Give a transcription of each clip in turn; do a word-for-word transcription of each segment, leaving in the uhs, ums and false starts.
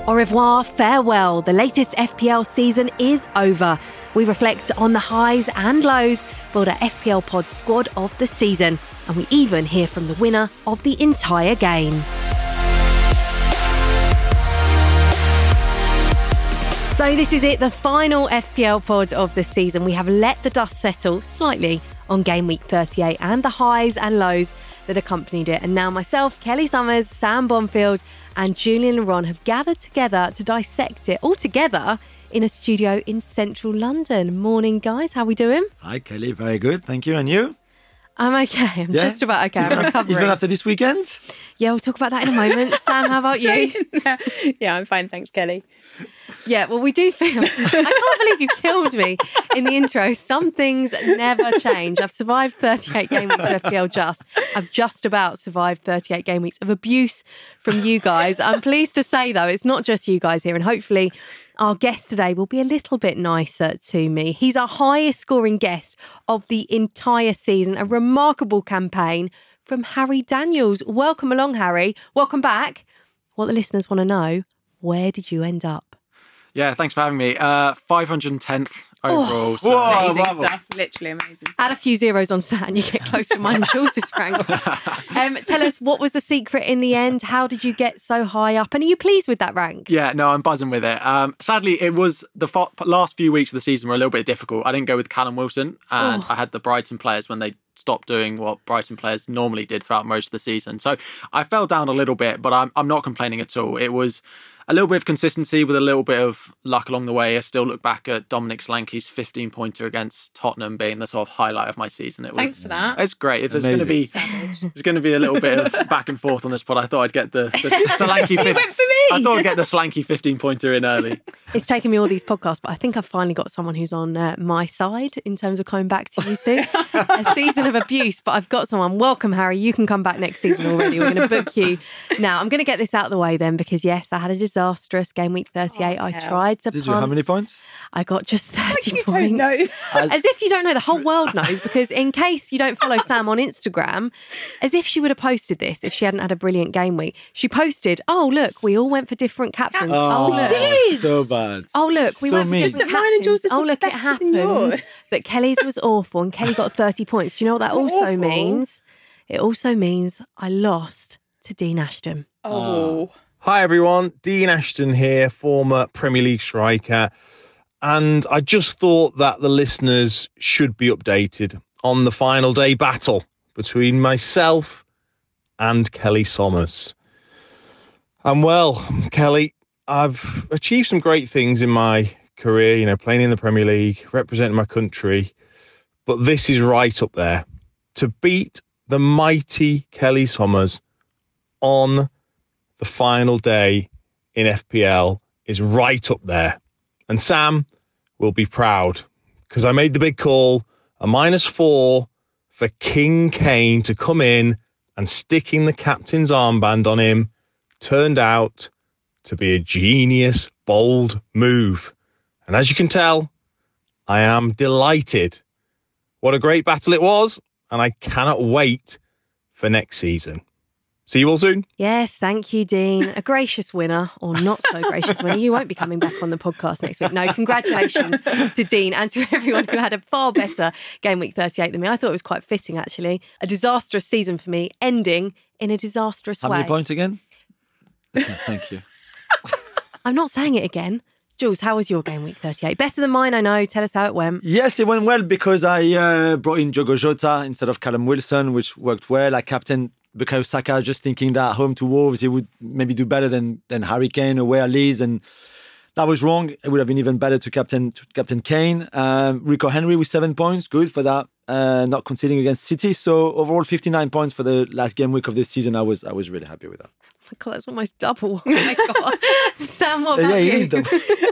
Au revoir, farewell. The latest F P L season is over. We reflect on the highs and lows, build our F P L Pod squad of the season, and we even hear from the winner of the entire game. So this is it, the final F P L Pod of the season. We have let the dust settle slightly on game week thirty-eight and the highs and lows that accompanied it. And now myself, Kelly Summers, Sam Bonfield and Julian Laurent have gathered together to dissect it all together in a studio in central London. Morning, guys. How are we doing? Hi, Kelly. Very good. Thank you. And you? I'm okay. I'm yeah? just about okay. I'm recovering. Even after this weekend? Yeah, we'll talk about that in a moment. Sam, how about you? Yeah, I'm fine. Thanks, Kelly. Yeah, well, we do feel... I can't believe you killed me in the intro. Some things never change. I've survived thirty-eight game weeks of F P L Just. I've just about survived thirty-eight game weeks of abuse from you guys. I'm pleased to say, though, it's not just you guys here. And hopefully our guest today will be a little bit nicer to me. He's our highest scoring guest of the entire season. A remarkable campaign from Harry Daniels. Welcome along, Harry. Welcome back. What the listeners want to know, where did you end up? Yeah, thanks for having me. Uh, five hundred tenth overall. Oh, so. Whoa, amazing bravo. stuff. Literally amazing stuff. Add a few zeros onto that and you get close to mine and Jules' rank. Um, tell us, what was the secret in the end? How did you get so high up? And are you pleased with that rank? Yeah, no, I'm buzzing with it. Um, sadly, it was the fo- last few weeks of the season were a little bit difficult. I didn't go with Callum Wilson and Oh. I had the Brighton players when they stopped doing what Brighton players normally did throughout most of the season. So I fell down a little bit, but I'm, I'm not complaining at all. It was a little bit of consistency with a little bit of luck along the way. I still look back at Dominic Solanke's fifteen pointer against Tottenham being the sort of highlight of my season. It was, Thanks for that. It's great. If there's going to be there's going to be a little bit of back and forth on this pod, I thought I'd get the, the Solanke. You fif- went for me. I thought I'd get the Solanke fifteen pointer in early. It's taken me all these podcasts, but I think I've finally got someone who's on uh, my side in terms of coming back to you two. A season of abuse, but I've got someone. Welcome, Harry. You can come back next season already. We're going to book you. Now, I'm going to get this out of the way then, because yes, I had a disastrous game week thirty-eight. Oh, I hell. tried to Did punt. you? How many points? I got just thirty you points. don't know. As if you don't know, the whole world knows, because in case you don't follow Sam on Instagram, as if she would have posted this if she hadn't had a brilliant game week. She posted, oh, look, we all went for different captains. Oh, look. did. So bad. Oh, look, we So went for mean. different Just that mine and captains. Jules' Oh, were look, it better than happens yours. that Kelly's was awful and Kelly got thirty points. Do you know what that also Awful. means? It also means I lost to Dean Ashton. Oh. Hi everyone, Dean Ashton here, former Premier League striker, and I just thought that the listeners should be updated on the final day battle between myself and Kelly Summers. And well, Kelly, I've achieved some great things in my career, you know, playing in the Premier League, representing my country, but this is right up there. To beat the mighty Kelly Summers on the final day in F P L is right up there. And Sam will be proud because I made the big call, a minus four for King Kane to come in, and sticking the captain's armband on him turned out to be a genius, bold move. And as you can tell, I am delighted. What a great battle it was, and I cannot wait for next season. See you all soon. Yes, thank you, Dean. A gracious winner, or not so gracious winner. You won't be coming back on the podcast next week. No, congratulations to Dean and to everyone who had a far better game week thirty-eight than me. I thought it was quite fitting, actually. A disastrous season for me, ending in a disastrous How way. many points again? Thank you. I'm not saying it again. Jules, how was your game week thirty-eight? Better than mine, I know. Tell us how it went. Yes, it went well because I uh, brought in Diogo Jota instead of Callum Wilson, which worked well. I captained Bukayo Saka, just thinking that home to Wolves, he would maybe do better than than Harry Kane away at Leeds, and that was wrong. It would have been even better to captain to captain Kane. Um, Rico Henry with seven points, good for that. Uh, not conceding against City, so overall fifty-nine points for the last game week of this season. I was I was really happy with that. Oh my God, that's almost double. Oh my God. Sam, what about Yeah, you? it is double.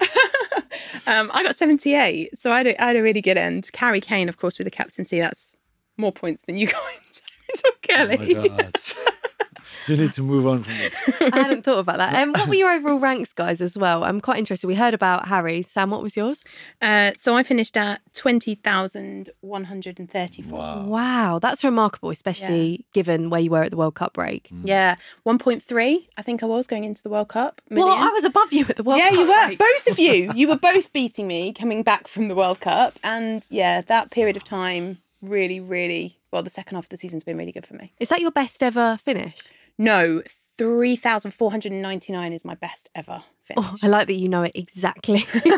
um, I got seventy-eight, so I had, a, I had a really good end. Harry Kane, of course, with the captaincy, that's more points than you got into Kelly. Oh my God. You need to move on from this. I hadn't thought about that. Um, what were your overall ranks, guys, as well? I'm quite interested. We heard about Harry's. Sam, what was yours? Uh, so I finished at twenty thousand one hundred thirty-four. Wow. Wow, that's remarkable, especially given where you were at the World Cup break. Yeah, one point three, I think I was going into the World Cup. Well, million. I was above you at the World yeah, Cup you were. break. Both of you. You were both beating me coming back from the World Cup. And yeah, that period of time really, really, well, the second half of the season's been really good for me. Is that your best ever finish? No, three thousand four hundred ninety-nine is my best ever finish. Oh, I like that you know it exactly.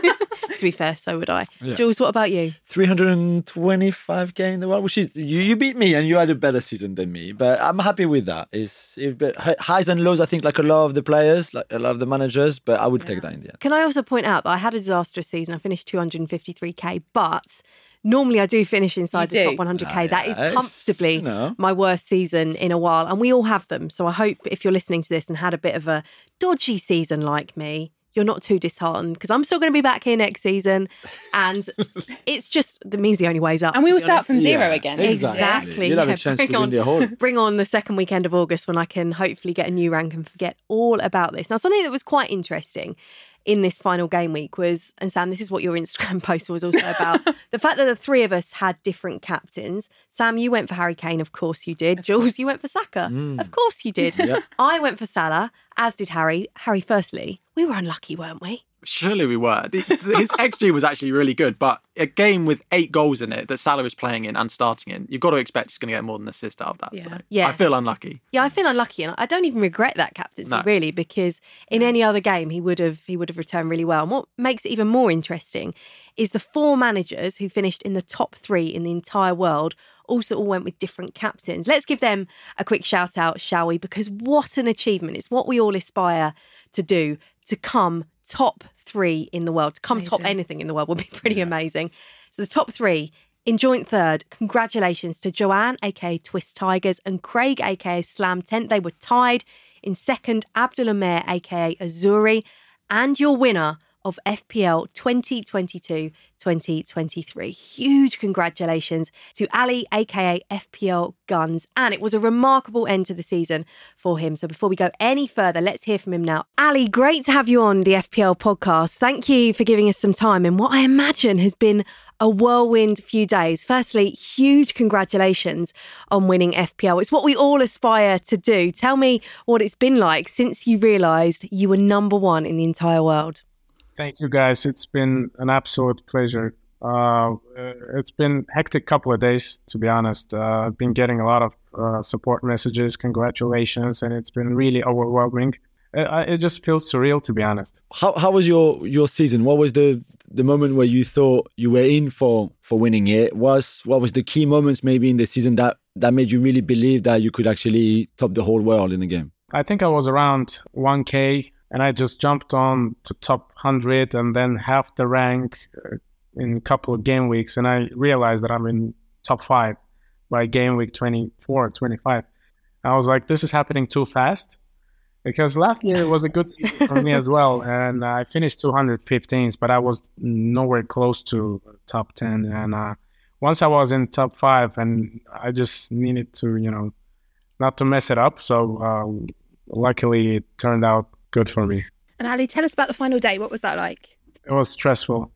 To be fair, so would I. Yeah. Jules, what about you? three hundred twenty-five k in the world, which is you, you beat me and you had a better season than me, but I'm happy with that. It's, it's bit, highs and lows, I think, like a lot of the players, like a lot of the managers, but I would yeah. take that in the end. Can I also point out that I had a disastrous season? I finished two hundred fifty-three k, but normally I do finish inside You the do. top one hundred k. Ah, that is yes, comfortably you know. my worst season in a while, and we all have them. So I hope if you're listening to this and had a bit of a dodgy season like me, you're not too disheartened, because I'm still going to be back here next season, and it's just, that means the only way's up. And we to will be start honest. from zero Yeah, again. exactly. Exactly. You'll have Yeah, a chance bring to win on- the whole. Bring on the second weekend of August when I can hopefully get a new rank and forget all about this. Now, something that was quite interesting in this final game week was, and Sam, this is what your Instagram post was also about, the fact that the three of us had different captains. Sam, you went for Harry Kane, of course you did. Jules, you went for Saka. Mm. Of course you did. Yep. I went for Salah, as did Harry. Harry, firstly, we were unlucky, weren't we? Surely we were. The, his X G was actually really good, but a game with eight goals in it that Salah is playing in and starting in, you've got to expect he's going to get more than an assist out of that. Yeah. So Yeah. I feel unlucky. Yeah, I feel unlucky, and I don't even regret that captaincy, No. really, because in any other game he would have he would have returned really well. And what makes it even more interesting is the four managers who finished in the top three in the entire world also all went with different captains. Let's give them a quick shout out, shall we? Because what an achievement! It's what we all aspire to do, to come top three in the world, to come top Amazing. anything in the world would be pretty amazing. So the top three. In joint third, congratulations to Joanne, aka Twist Tigers, and Craig, aka Slam Tent. They were tied. In second, Abdullah Mayor, aka Azuri, and your winner of F P L twenty twenty-two twenty twenty-three. Huge congratulations to Ali, aka F P L Guns. And it was a remarkable end to the season for him. So before we go any further, let's hear from him now. Ali, great to have you on the F P L podcast. Thank you for giving us some time in what I imagine has been a whirlwind few days. Firstly, huge congratulations on winning F P L. It's what we all aspire to do. Tell me what it's been like since you realised you were number one in the entire world. Thank you, guys. It's been an absolute pleasure. Uh, it's been a hectic couple of days, to be honest. Uh, I've been getting a lot of uh, support messages, congratulations, and it's been really overwhelming. It, it just feels surreal, to be honest. How how was your your season? What was the the moment where you thought you were in for for winning it? Was what was the key moments maybe in the season that that made you really believe that you could actually top the whole world in the game? I think I was around one K, and I just jumped on to top one hundred and then half the rank uh, in a couple of game weeks, and I realized that I'm in top five by game week twenty-four, twenty-five. I was like, this is happening too fast, because last year it was a good season for me as well, and I finished two hundred fifteenth, but I was nowhere close to top ten. And uh, once I was in top five, and I just needed to, you know, not to mess it up. So uh, luckily, it turned out good for me. And Ali, tell us about the final day. What was that like? It was stressful.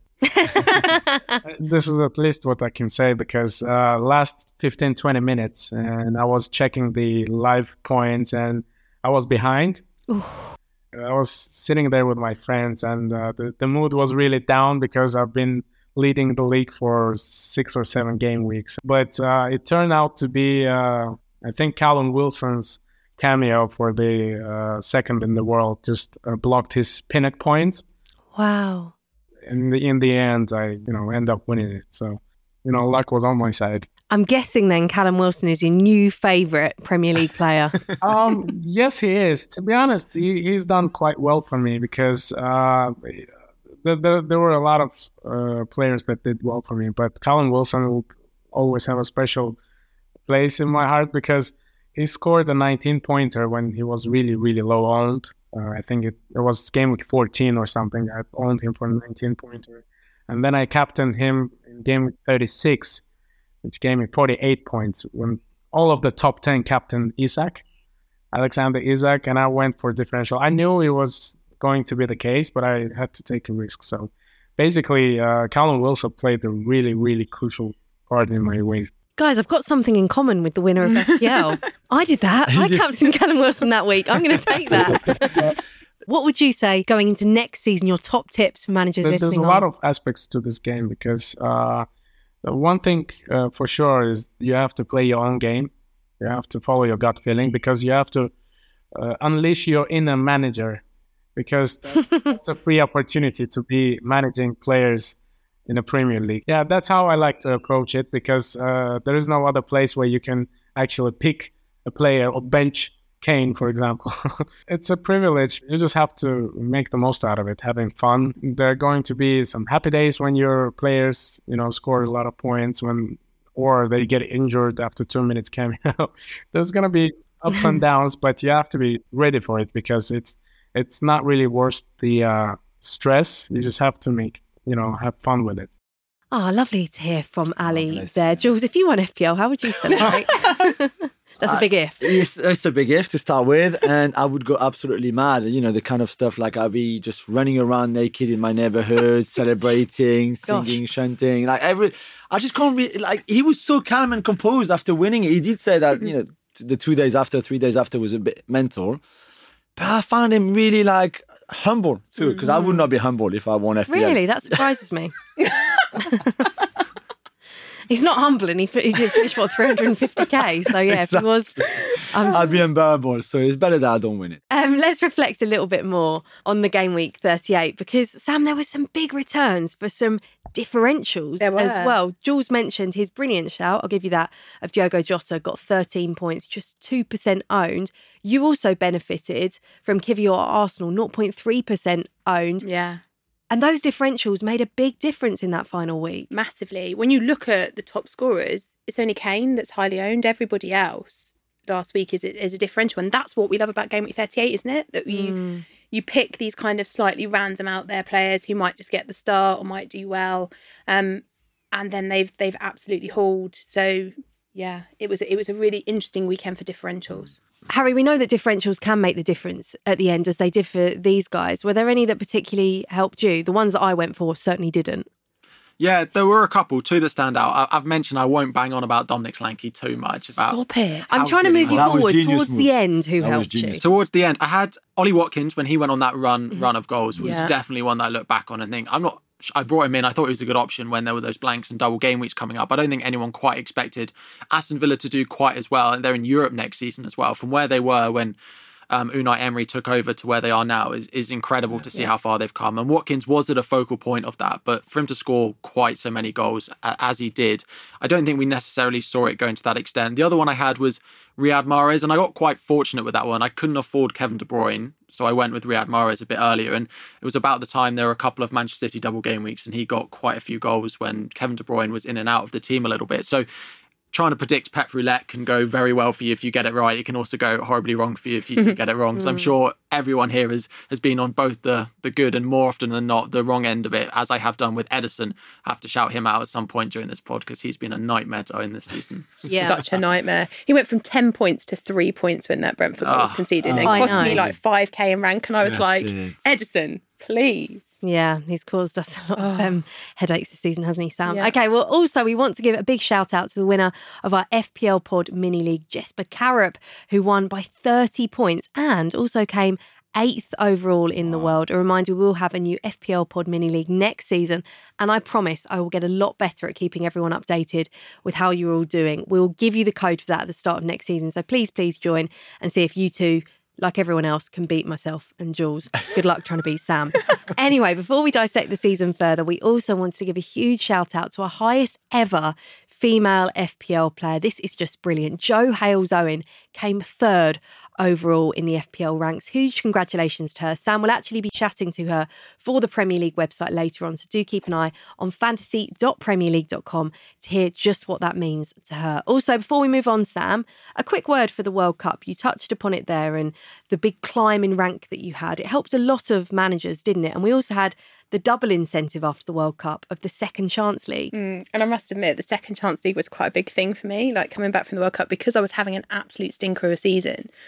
This is at least what I can say, because uh, last fifteen, twenty minutes, and I was checking the live points, and I was behind. Ooh. I was sitting there with my friends, and uh, the, the mood was really down because I've been leading the league for six or seven game weeks. But uh, it turned out to be, uh, I think, Callum Wilson's cameo for the uh, second in the world just uh, blocked his pinnock points. Wow. In the in the end, I you know end up winning it. So, you know, luck was on my side. I'm guessing then Callum Wilson is your new favourite Premier League player. um, yes, he is. To be honest, he, he's done quite well for me, because uh, the, the, there were a lot of uh, players that did well for me, but Callum Wilson will always have a special place in my heart, because he scored a nineteen pointer when he was really, really low owned. Uh, I think it, it was game week fourteen or something. I owned him for a nineteen pointer. And then I captained him in game week thirty-six, which gave me forty-eight points when all of the top ten captained Isak. Alexander Isak, and I went for differential. I knew it was going to be the case, but I had to take a risk. So basically, uh, Callum Wilson played a really, really crucial part in my win. Guys, I've got something in common with the winner of F P L. I did that. I captained Callum Wilson that week. I'm going to take that. What would you say going into next season, your top tips for managers There- listening There's a on? lot of aspects to this game because uh, the one thing uh, for sure is you have to play your own game. You have to follow your gut feeling because you have to uh, unleash your inner manager because that- that's a free opportunity to be managing players in the Premier League. Yeah, that's how I like to approach it because uh, there is no other place where you can actually pick a player or bench Kane, for example. It's a privilege. You just have to make the most out of it, having fun. There are going to be some happy days when your players, you know, score a lot of points when, or they get injured after two minutes cameo. There's going to be ups and downs, but you have to be ready for it because it's it's not really worth the uh, stress. You just have to make, you know, have fun with it. Oh, lovely to hear from Ali bless there. you. Jules, if you won F P L, how would you celebrate? That's a big if. It's, it's a big if to start with, and I would go absolutely mad. You know, the kind of stuff like I'll be just running around naked in my neighborhood, celebrating, singing, chanting. Like every, I just can't really, like, he was so calm and composed after winning it. He did say that, you know, t- the two days after, three days after was a bit mental, but I found him really like humble too, because I would not be humble if I won F P L. Really? That surprises me. He's not humble and he, fi- he did finish, what, three hundred fifty k? So, yeah, if he was... I'm I'd be unbearable, so it's better that I don't win it. Um, let's reflect a little bit more on the game week thirty-eight because, Sam, there were some big returns for some differentials There were. as well. Jules mentioned his brilliant shout, I'll give you that, of Diogo Jota, got thirteen points, just two percent owned. You also benefited from Kivior at Arsenal, zero point three percent owned. Yeah. And those differentials made a big difference in that final week. Massively. When you look at the top scorers, it's only Kane that's highly owned. Everybody else last week is is a differential, and that's what we love about Game Week thirty-eight, isn't it? That you Mm. you pick these kind of slightly random out there players who might just get the start or might do well, um, and then they've they've absolutely hauled. So yeah, it was it was a really interesting weekend for differentials. Harry, we know that differentials can make the difference at the end as they did for these guys. Were there any that particularly helped you? The ones that I went for certainly didn't. Yeah, there were a couple, two that stand out. I- I've mentioned I won't bang on about Dominic Solanke too much. About Stop it. I'm how trying to good he move you That was forward genius towards move. the end. Who That was helped you? genius. Towards the end, I had Ollie Watkins when he went on that run run of goals was Yeah. definitely one that I look back on and think I'm not. I brought him in. I thought he was a good option when there were those blanks and double game weeks coming up. I don't think anyone quite expected Aston Villa to do quite as well, and they're in Europe next season as well. From where they were when um, Unai Emery took over to where they are now is is incredible to see how far they've come. And Watkins was at a focal point of that, but for him to score quite so many goals uh, as he did, I don't think we necessarily saw it going to that extent. The other one I had was Riyad Mahrez, and I got quite fortunate with that one. I couldn't afford Kevin De Bruyne, so I went with Riyad Mahrez a bit earlier, and it was about the time there were a couple of Manchester City double game weeks, and he got quite a few goals when Kevin De Bruyne was in and out of the team a little bit. So trying to predict Pep Roulette can go very well for you if you get it right. It can also go horribly wrong for you if you do get it wrong. So I'm sure everyone here has, has been on both the, the good and more often than not the wrong end of it, as I have done with Edison. I have to shout him out at some point during this pod because he's been a nightmare to own this season. Yeah. Such a nightmare. He went from ten points to three points when that Brentford goal was Ah. conceded. Oh. It I cost me know. like five K in rank, and I was That's like, it. Edison, please. Yeah, he's caused us a lot of Oh. um, headaches this season, hasn't he, Sam? Yeah. Okay, well, also, we want to give a big shout out to the winner of our F P L Pod Mini League, Jesper Karup, who won by thirty points and also came eighth overall in the world. A reminder, we will have a new F P L Pod Mini League next season, and I promise I will get a lot better at keeping everyone updated with how you're all doing. We'll give you the code for that at the start of next season, so please, please join and see if you two, like everyone else, can beat myself and Jules. Good luck trying to beat Sam. Anyway, before we dissect the season further, we also want to give a huge shout out to our highest ever female F P L player. This is just brilliant. Jo Hales-Owen came third overall in the F P L ranks. Huge congratulations to her. Sam will actually be chatting to her for the Premier League website later on, so do keep an eye on fantasy dot premier league dot com to hear just what that means to her. Also, before we move on, Sam, a quick word for the World Cup. You touched upon it there and the big climb in rank that you had. It helped a lot of managers, didn't it? And we also had the double incentive after the World Cup of the Second Chance League. Mm, and I must admit, the Second Chance League was quite a big thing for me, like coming back from the World Cup, because I was having an absolute stinker of a season.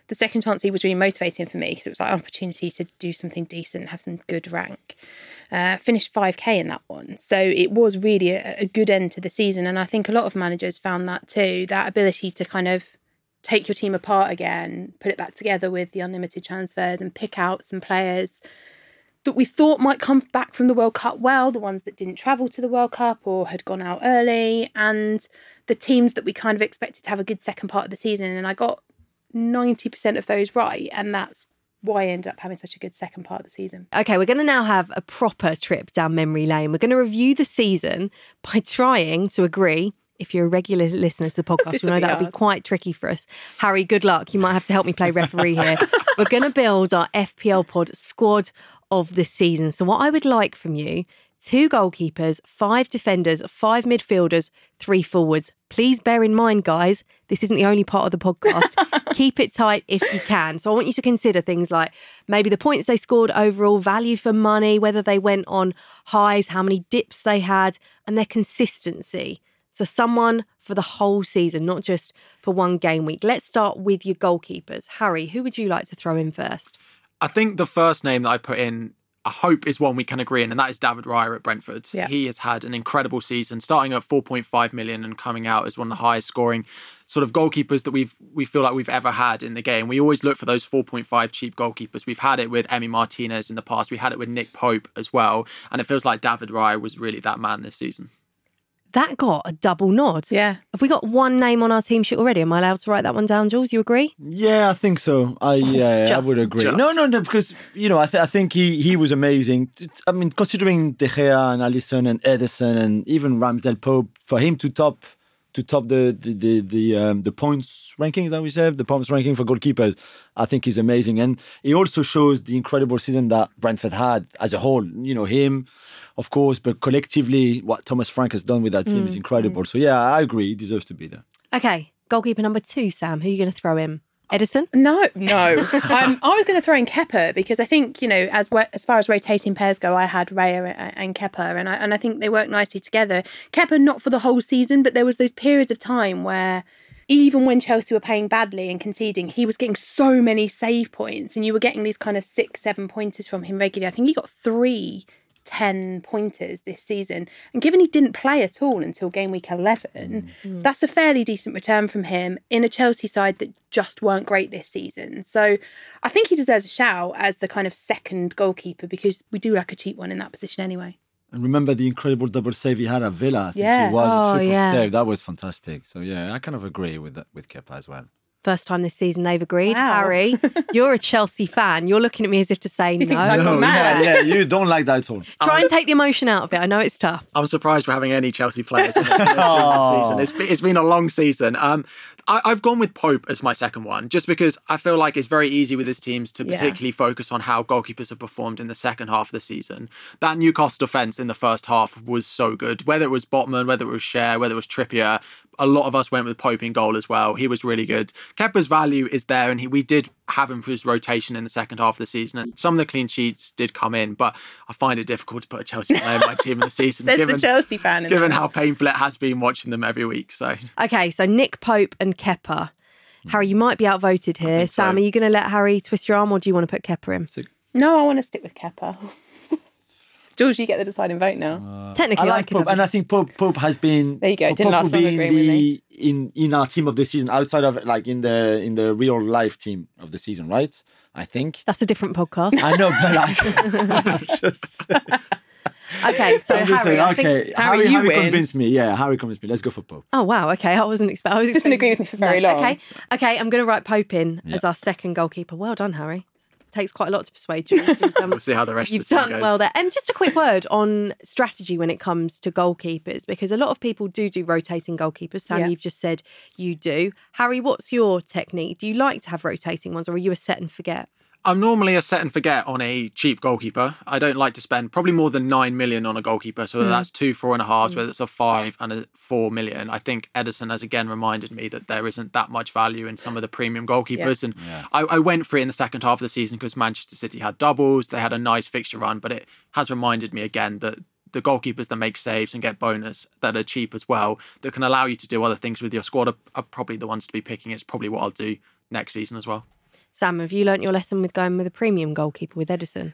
the second chance was really motivating for me because it was like an opportunity to do something decent, have some good rank. Uh, finished five K in that one. So it was really a, a good end to the season. And I think a lot of managers found that too, that ability to kind of take your team apart again, put it back together with the unlimited transfers and pick out some players that we thought might come back from the World Cup well, the ones that didn't travel to the World Cup or had gone out early, and the teams that we kind of expected to have a good second part of the season. And I got ninety percent of those right. And that's why I ended up having such a good second part of the season. Okay, we're going to now have a proper trip down memory lane. We're going to review the season by trying to agree. If you're a regular listener to the podcast, you know that would be quite tricky for us. Harry, good luck. You might have to help me play referee here. We're going to build our F P L pod squad of the season. So what I would like from you, two goalkeepers, five defenders, five midfielders, three forwards. Please bear in mind, guys, this isn't the only part of the podcast. Keep it tight if you can. So I want you to consider things like maybe the points they scored overall, value for money, whether they went on highs, how many dips they had, and their consistency. So someone for the whole season, not just for one game week. Let's start with your goalkeepers. Harry, who would you like to throw in first? I think the first name that I put in, I hope is one we can agree on, and that is David Raya at Brentford. Yeah. He has had an incredible season, starting at four point five million and coming out as one of the highest scoring sort of goalkeepers that we've we feel like we've ever had in the game. We always look for those four point five cheap goalkeepers. We've had it with Emi Martinez in the past. We had it with Nick Pope as well. And it feels like David Raya was really that man this season. That got a double nod. Yeah. Have we got one name on our team sheet already? Am I allowed to write that one down, Jules? You agree? Yeah, I think so. I yeah, Just, I would agree. just. No, no, no, because you know, I, th- I think he he was amazing. I mean, considering De Gea and Alisson and Ederson and even Ramsdale Pope, for him to top to top the the the the, um, the points ranking that we said, the points ranking for goalkeepers, I think is amazing. And he also shows the incredible season that Brentford had as a whole. You know, him, of course, but collectively, what Thomas Frank has done with that team Mm. is incredible. So yeah, I agree. He deserves to be there. Okay, goalkeeper number two, Sam. Who are you going to throw in? Edison? No, no. um, I was going to throw in Kepa because I think, you know, as we- as far as rotating pairs go, I had Raya and, and Kepa, and I, and I think they work nicely together. Kepa, not for the whole season, but there was those periods of time where even when Chelsea were playing badly and conceding, he was getting so many save points and you were getting these kind of six, seven pointers from him regularly. I think he got three ten pointers this season, and given he didn't play at all until game week eleven, Mm. that's a fairly decent return from him in a Chelsea side that just weren't great this season. So I think he deserves a shout as the kind of second goalkeeper because we do like a cheap one in that position anyway. And remember the incredible double save he had at Villa. I think Yeah. it was Oh, a triple yeah. save. That was fantastic. So yeah, I kind of agree with that, with Kepa as well. First time this season they've agreed. Wow. Harry, you're a Chelsea fan. You're looking at me as if to say no. thinks I'm gone mad. yeah, yeah, you don't like that at all. Try and take the emotion out of it. I know it's tough. I'm surprised we're having any Chelsea players in the team this season. It's been, it's been a long season. Um, I, I've gone with Pope as my second one, just because I feel like it's very easy with his teams to Yeah. particularly focus on how goalkeepers have performed in the second half of the season. That Newcastle defence in the first half was so good. Whether it was Botman, whether it was Cher, whether it was Trippier, a lot of us went with Pope in goal as well. He was really good. Kepa's value is there, and he, we did have him for his rotation in the second half of the season. And some of the clean sheets did come in, but I find it difficult to put a Chelsea player in my team in the season, Says given, the Chelsea fan. in given that. how painful it has been watching them every week. So Okay, so Nick Pope and Kepa. Harry, you might be outvoted here. think so. Sam, are you going to let Harry twist your arm or do you want to put Kepa in? No, I want to stick with Kepa. George, you get the deciding vote now. Technically, I I, like could Pope, have- and I think Pope Pope has been. There you go, Pope didn't last will long be in agreeing with the in in our team of the season, outside of like in the in the real life team of the season, right? I think. That's a different podcast. I know, but like, just, Okay, so I'm just Harry, saying, I okay, think... Harry, Harry, you Harry win. convinced me. Yeah, Harry convinced me. Let's go for Pope. Oh, wow. Okay, I wasn't expecting... I was Doesn't agree with me for very long. Okay, okay, I'm going to write Pope in Yeah. as our second goalkeeper. Well done, Harry. Takes quite a lot to persuade you. You've done, we'll see how the rest you've of the done season goes. well there. And just a quick word on strategy when it comes to goalkeepers, because a lot of people do do rotating goalkeepers. Sam, Yeah. you've just said you do. Harry, what's your technique? Do you like to have rotating ones or are you a set and forget? I'm normally a set and forget on a cheap goalkeeper. I don't like to spend probably more than nine million on a goalkeeper. So whether that's two, four and a half, whether it's a five and a four million. I think Edison has again reminded me that there isn't that much value in some of the premium goalkeepers. And Yeah. I, I went for it in the second half of the season because Manchester City had doubles. They had a nice fixture run, but it has reminded me again that the goalkeepers that make saves and get bonus that are cheap as well, that can allow you to do other things with your squad are, are probably the ones to be picking. It's probably what I'll do next season as well. Sam, have you learnt your lesson with going with a premium goalkeeper with Ederson?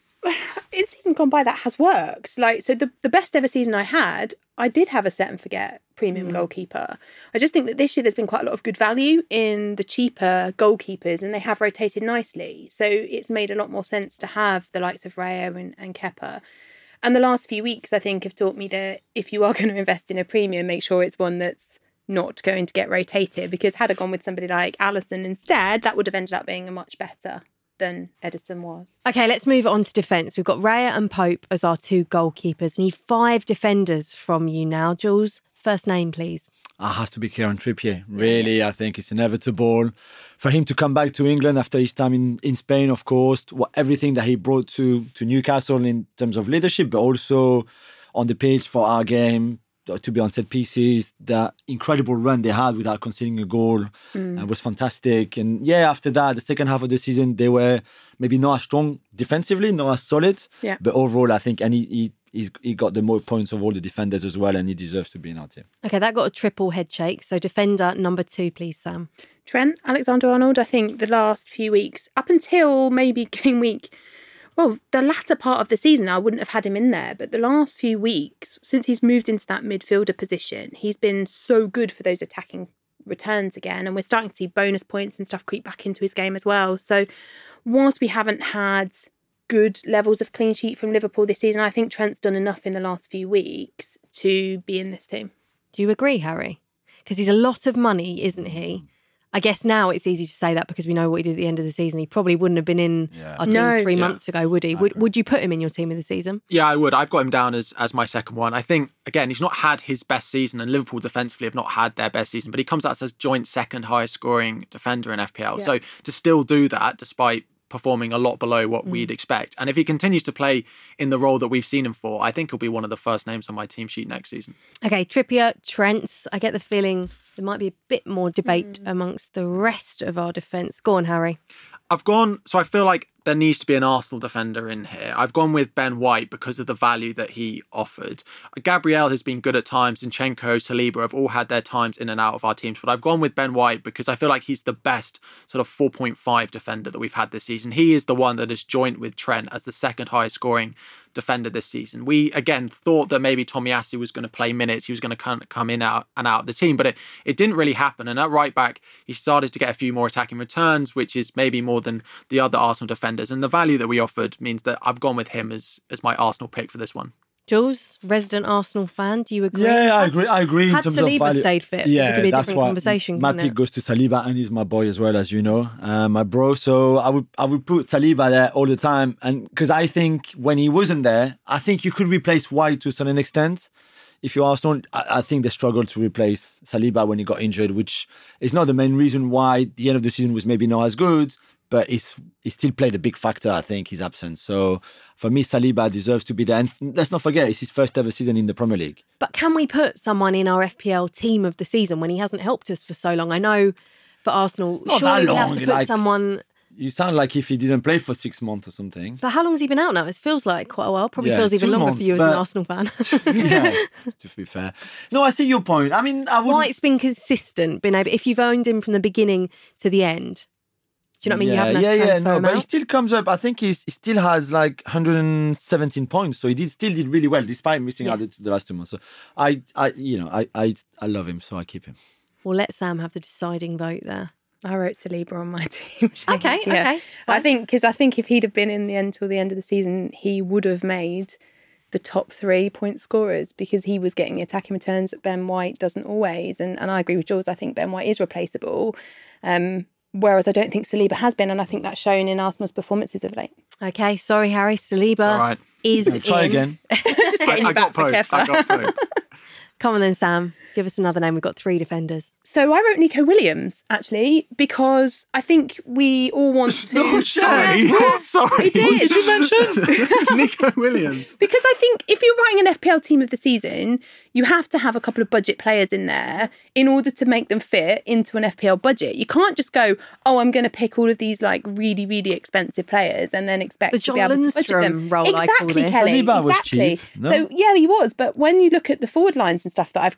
In season gone by, that has worked. Like, so the, the best ever season I had, I did have a set and forget premium mm. goalkeeper. I just think that this year there's been quite a lot of good value in the cheaper goalkeepers, and they have rotated nicely. So it's made a lot more sense to have the likes of Raya and, and Kepa. And the last few weeks, I think, have taught me that if you are going to invest in a premium, make sure it's one that's not going to get rotated, because had I gone with somebody like Alisson instead, that would have ended up being a much better than Ederson was. Okay, let's move on to defence. We've got Raya and Pope as our two goalkeepers. Need five defenders from you now. Jules, first name, please. It has to be Kieran Trippier. Really, I think it's inevitable for him to come back to England after his time in, in Spain, of course. What, everything that he brought to, to Newcastle in terms of leadership, but also on the pitch for our game, to be on set pieces. That incredible run they had without conceding a goal mm. uh, was fantastic. And yeah, after that, the second half of the season, they were maybe not as strong defensively, not as solid. Yeah. But overall, I think and he, he, he's, he got the more points of all the defenders as well, and he deserves to be in our team. Okay, that got a triple head shake. So defender number two, please, Sam. Trent Alexander-Arnold. I think the last few weeks, up until maybe game week, well, the latter part of the season, I wouldn't have had him in there. But the last few weeks, since he's moved into that midfielder position, he's been so good for those attacking returns again. And we're starting to see bonus points and stuff creep back into his game as well. So whilst we haven't had good levels of clean sheet from Liverpool this season, I think Trent's done enough in the last few weeks to be in this team. Do you agree, Harry? Because he's a lot of money, isn't he? I guess now it's easy to say that because we know what he did at the end of the season. He probably wouldn't have been in yeah. our team no. three yeah. months ago, would he? Would, would you put him in your team of the season? Yeah, I would. I've got him down as as my second one. I think, again, he's not had his best season, and Liverpool defensively have not had their best season, but he comes out as joint second highest scoring defender in F P L. Yeah. So to still do that, despite performing a lot below what mm. we'd expect. And if he continues to play in the role that we've seen him for, I think he'll be one of the first names on my team sheet next season. Okay, Trippier, Trent. I get the feeling there might be a bit more debate mm. amongst the rest of our defence. Go on, Harry. I've gone, so I feel like there needs to be an Arsenal defender in here. I've gone with Ben White because of the value that he offered. Gabriel has been good at times. Zinchenko, Saliba have all had their times in and out of our teams. But I've gone with Ben White because I feel like he's the best sort of four point five defender that we've had this season. He is the one that is joint with Trent as the second highest scoring defender this season. We, again, thought that maybe Tomiyasu was going to play minutes. He was going to come in out and out of the team, but it, it didn't really happen. And at right back, he started to get a few more attacking returns, which is maybe more than the other Arsenal defenders. And the value that we offered means that I've gone with him as, as my Arsenal pick for this one. Jules, resident Arsenal fan, do you agree? Yeah, I agree. I agree. In had terms Saliba of value. stayed fit, yeah, it could be a that's different why conversation. My pick it? goes to Saliba, and he's my boy as well, as you know, uh, my bro. So I would I would put Saliba there all the time, and because I think when he wasn't there, I think you could replace White to a certain extent. If you're Arsenal, I, I think they struggled to replace Saliba when he got injured, which is not the main reason why the end of the season was maybe not as good. But he's, he still played a big factor, I think, his absence. So for me, Saliba deserves to be there. And let's not forget, it's his first ever season in the Premier League. But can we put someone in our F P L team of the season when he hasn't helped us for so long? I know for Arsenal, surely we have to put like, someone... You sound like if he didn't play for six months or something. But how long has he been out now? It feels like quite a while. Probably yeah, feels even longer months, for you as an Arsenal fan. Yeah, to be fair. No, I see your point. I mean, I would. White's been consistent, been able. If you've owned him from the beginning to the end, do you know what I mean? Yeah, you haven't yeah, had to yeah. transfer No, him but out. he still comes up. I think he's, he still has like one hundred seventeen points, so he did still did really well despite missing yeah. out the, the last two months. So I, I, you know, I, I, I love him, so I keep him. Well, let Sam have the deciding vote there. I wrote Saliba on my team. Okay, yeah. okay. I think because I think if he'd have been in the end till the end of the season, he would have made the top three point scorers because he was getting the attacking returns that Ben White doesn't always. And and I agree with Jules. I think Ben White is replaceable, um, whereas I don't think Saliba has been, and I think that's shown in Arsenal's performances of late. Okay, sorry, Harry. Saliba right. is no, try in. again. Just getting I, you I back for Pope. I got Pope. Come on then, Sam. Give us another name. We've got three defenders. So I wrote Nico Williams, actually, because I think we all want to... No, sorry. Yeah, sorry. We did. What did you mention? Nico Williams. Because I think if you're writing an F P L team of the season, you have to have a couple of budget players in there in order to make them fit into an F P L budget. You can't just go, oh, I'm going to pick all of these like really, really expensive players and then expect the to John be able to budget Lundstrom them. role, exactly, I call this. Kelly. Saliba was exactly. cheap. No? So yeah, he was. But when you look at the forward lines and stuff that I've created, in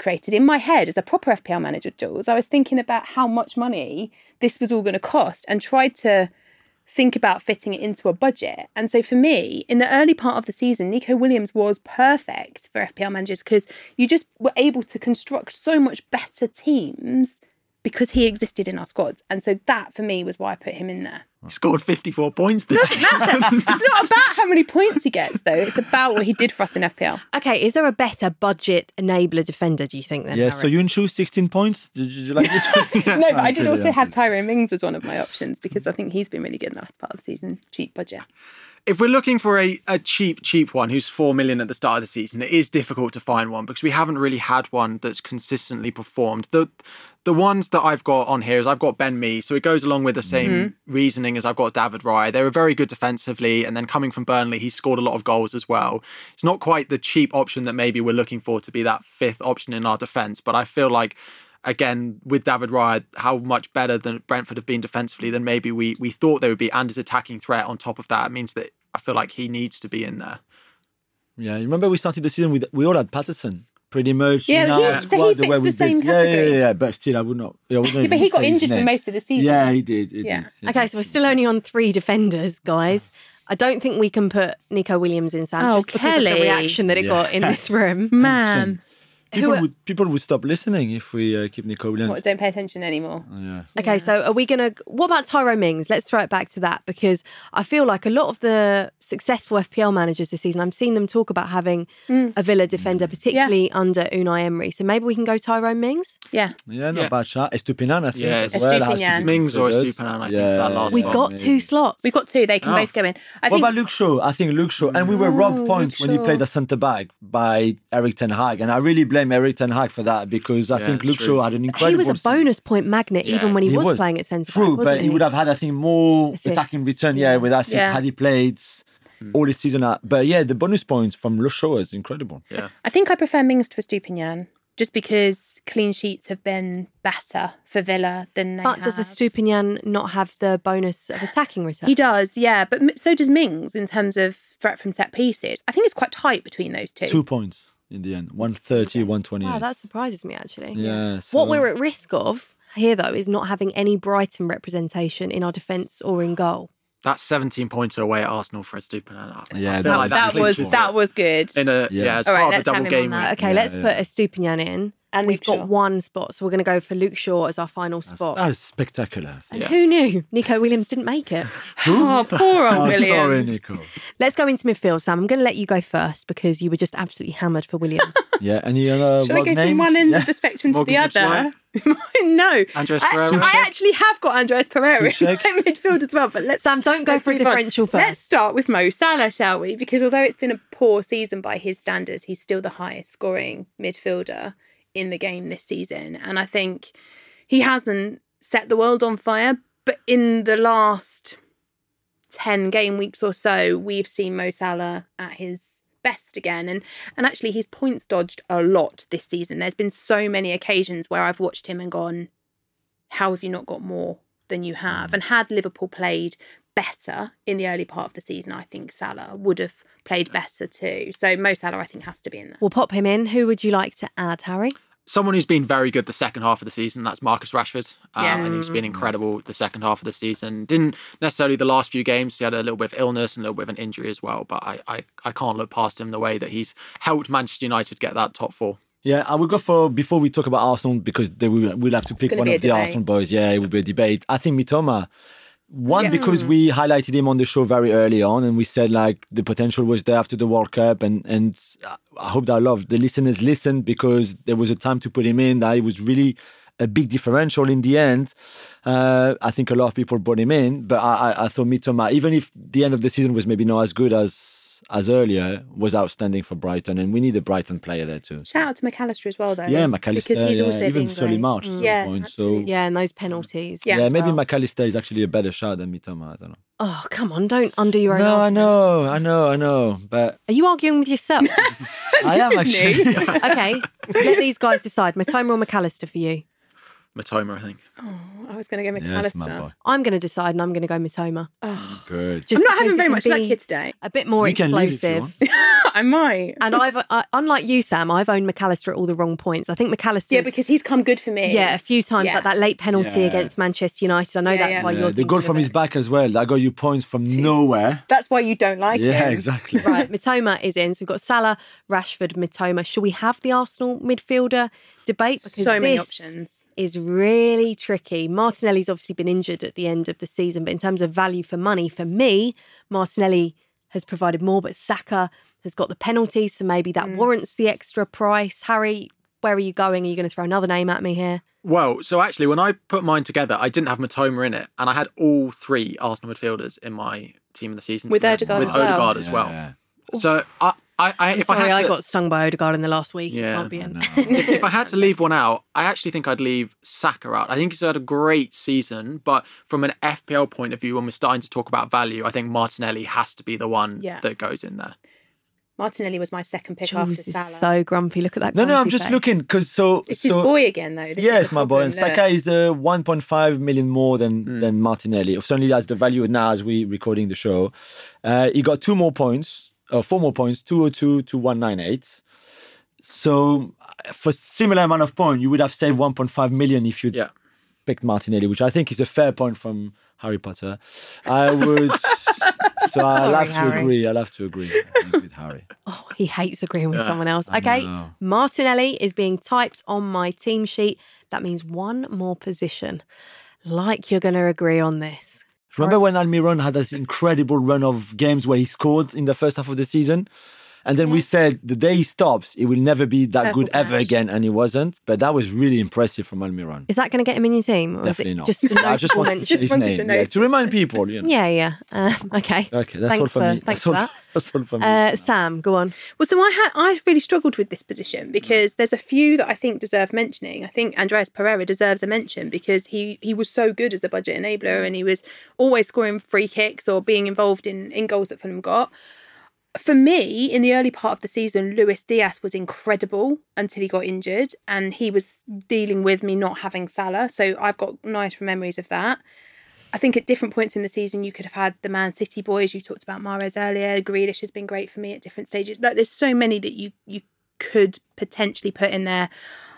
my head as a proper F P L manager, Jules, I was thinking about how much money this was all going to cost and tried to think about fitting it into a budget. And so for me, in the early part of the season, Nico Williams was perfect for F P L managers because you just were able to construct so much better teams because he existed in our squads. And so that, for me, was why I put him in there. He scored fifty-four points this season. It's not about how many points he gets, though. It's about what he did for us in F P L. Okay, is there a better budget enabler defender, do you think, then, Yeah, Harry? so Yunshu, sixteen points. Did you, did you like this one? No, but I did I'm also kidding, have I'm Tyrone Mings as one of my options because I think he's been really good in the last part of the season. Cheap budget. If we're looking for a, a cheap, cheap one who's four million at the start of the season, it is difficult to find one because we haven't really had one that's consistently performed. The the ones that I've got on here is I've got Ben Mee, so it goes along with the same mm-hmm. reasoning as I've got David Raya. They were very good defensively, and then coming from Burnley, he scored a lot of goals as well. It's not quite the cheap option that maybe we're looking for to be that fifth option in our defence, but I feel like, again, with David Raya, how much better than Brentford have been defensively than maybe we we thought they would be, and his attacking threat on top of that means that I feel like he needs to be in there. Yeah, you remember we started the season with, we all had Patterson, pretty much. Yeah, you know, he's, so he the way fits we the same did. Yeah, category. yeah, yeah, yeah, but still, I would not. I would not Yeah, but he even got say his injured for name. most of the season. Yeah, he did. He Yeah. did. He Okay, did. so we're still only on three defenders, guys. I don't think we can put Nico Williams in, Sam, Oh, just because of the Kelly. reaction that it Yeah. got in this room. Man. People Who- would people would stop listening if we uh, keep Nico Williams. What, don't pay attention anymore. Oh, yeah. Okay, so are we going to... What about Tyrone Mings? Let's throw it back to that because I feel like a lot of the successful F P L managers this season, I'm seeing them talk about having Mm. a Villa defender, particularly under Unai Emery. So maybe we can go Tyrone Mings? Yeah. Yeah, not Yeah. bad shot. Estupinan, I think. Yeah, as well, has to Estupiñán. be Mings or considered. Estupiñán, I think, Yeah, for that last We've one. got maybe. two slots. We've got two. They can Oh. both go in. I What think about Luke Shaw? I think Luke Shaw. And we were robbed Oh, points Luke when he Shaw. played as centre back by Eric Ten Hag. And I really blame Eric Ten Hag for that because I Yeah, think it's Luke true. Shaw had an incredible He was a season. bonus point magnet Yeah, even when he, he was, was. playing at centre True, back, wasn't but he would have had, I think, more Assists, attacking return, yeah, yeah. with assists Yeah. had he played all this season. uh, But yeah, the bonus points from Luke Shaw is incredible. Yeah. I think I prefer Mings to Estupiñán just because clean sheets have been better for Villa than they But have. does Estupiñán not have the bonus of attacking return? He does, yeah. But m- so does Mings in terms of threat from set pieces. I think it's quite tight between those two. Two points in the end, one thirty, one twenty-eight. Wow, that surprises me, actually. Yeah. What so- we're at risk of here, though, is not having any Brighton representation in our defence or in goal. That's seventeen points away at Arsenal for Estupiñán. I Yeah, feel that- like that was clinches that it was good. in a Yeah. yeah, as All right, part of let's a double have him on game that. week. Okay, Yeah, let's yeah. put Estupiñán in. And We've Luke got Shaw. one spot, so we're going to go for Luke Shaw as our final That's, spot. that's spectacular. And Yeah. who knew Nico Williams didn't make it? Oh, poor old Oh, Williams. sorry, Nico. Let's go into midfield, Sam. I'm going to let you go first because you were just absolutely hammered for Williams. Yeah, any other Shall I rogue go from names? one end Yeah. of the spectrum to Morgan the Gibbs other? No. Andres I, Pereira. I actually have got Andres Pereira in Souček. my midfield as well, but let's Sam, don't go let's for a move on. differential first. Let's start with Mo Salah, shall we? Because although it's been a poor season by his standards, he's still the highest scoring midfielder in the game this season. And I think he hasn't set the world on fire, but in the last ten game weeks or so, we've seen Mo Salah at his best again. And and actually he's points dodged a lot this season. There's been so many occasions where I've watched him and gone, how have you not got more than you have? And had Liverpool played better in the early part of the season, I think Salah would have played better too. So Mo Salah, I think, has to be in there. We'll pop him in. Who would you like to add, Harry? Someone who's been very good the second half of the season, that's Marcus Rashford. Um, Yeah. I think he's been incredible the second half of the season. Didn't necessarily the last few games. He had a little bit of illness and a little bit of an injury as well. But I, I, I can't look past him the way that he's helped Manchester United get that top four. Yeah, I will go for, before we talk about Arsenal, because they will, we'll have to pick gonna one be a of the debate. Arsenal boys. Yeah, it will be a debate. I think Mitoma, one, Yeah. because we highlighted him on the show very early on and we said like the potential was there after the World Cup. And, and I hope that a lot of the listeners listened because there was a time to put him in. That it was really a big differential in the end. Uh, I think a lot of people brought him in, but I, I, I thought Mitoma, even if the end of the season was maybe not as good as as earlier, was outstanding for Brighton, and we need a Brighton player there too. Shout out to McAllister as well, though. Yeah, McAllister, Because he's yeah, also even been Solly great. March at Mm. some Yeah, point. absolutely. So Yeah, and those penalties. Yeah. yeah, as maybe well. McAllister is actually a better shot than Mitoma. I don't know. Oh, come on. Don't undo your own No, I argument. know, I know, I know, but Are you arguing with yourself? I am This is actually. new. Okay, let these guys decide. Matoma or McAllister for you? Matoma, I think. Oh, I was going to go Yes, my McAllister. boy. I'm going to decide and I'm going to go. I'm going to go Matoma. Oh, Good. Just I'm not having because very it much can luck be here today. A bit more You can leave if you explosive. want. I might. And I've, I, unlike you, Sam, I've owned McAllister at all the wrong points. I think McAllister. Yeah, because he's come good for me. Yeah, a few times, Yeah. like that late penalty Yeah. against Manchester United. I know Yeah, that's yeah. why Yeah, you're the goal thinking from of his it. back as well. That got you points from nowhere. That's why you don't like Yeah, him. exactly. Right, Mitoma is in. So we've got Salah, Rashford, Mitoma. Should we have the Arsenal midfielder debate? Because So many this options. is really tricky. Martinelli's obviously been injured at the end of the season, but in terms of value for money, for me, Martinelli has provided more, but Saka has got the penalty, so maybe that Mm. warrants the extra price. Harry, where are you going? Are you going to throw another name at me here? Well, so actually, when I put mine together, I didn't have Matoma in it, and I had all three Arsenal midfielders in my team of the season. With Odegaard with as well. Odegaard as well. Yeah. So I, I, I I'm if sorry, I I, had to, got stung by Odegaard in the last week. He Yeah. can't be in. No. if, if I had to leave one out, I actually think I'd leave Saka out. I think he's had a great season, but from an F P L point of view, when we're starting to talk about value, I think Martinelli has to be the one Yeah. that goes in there. Martinelli was my second pick after Jules is Salah. so grumpy. Look at that. No, no, I'm grumpy just face. looking because so. it's so, his boy again, though. This is yes, the my boy. problem, And look. Saka is uh, one point five million more than Mm. than Martinelli. Certainly, that's the value now as we recording the show. Uh, he got two more points, uh, four more points, two oh two to one ninety-eight. So, uh, for similar amount of points, you would have saved one point five million if you Yeah. picked Martinelli, which I think is a fair point from Harry Potter. I would. So I'll Sorry, have to Harry. agree. I'll have to agree I think, with Harry. Oh, he hates agreeing with Yeah, someone else. I Okay, know. Martinelli is being typed on my team sheet. That means one more position. Like you're going to agree on this. Remember when Almiron had this incredible run of games where he scored in the first half of the season? And then we said the day he stops, he will never be that Purple good ever patch. again. And he wasn't. But that was really impressive from Almiron. Is that going to get him in your team? Or Definitely is it not. just a I just notable wanted to mention? say Just his wanted name. to yeah, notice to remind people. You know. Yeah, yeah. Uh, okay. Okay, that's Thanks all from for- me. thanks that's for all, that. That's all from me. Uh, Sam, go on. Well, so I had I really struggled with this position because there's a few that I think deserve mentioning. I think Andreas Pereira deserves a mention because he he was so good as a budget enabler and he was always scoring free kicks or being involved in in goals that Fulham got. For me, in the early part of the season, Luis Diaz was incredible until he got injured and he was dealing with me not having Salah. So I've got nice memories of that. I think at different points in the season, you could have had the Man City boys. You talked about Mahrez earlier. Grealish has been great for me at different stages. Like, there's so many that you you could potentially put in there.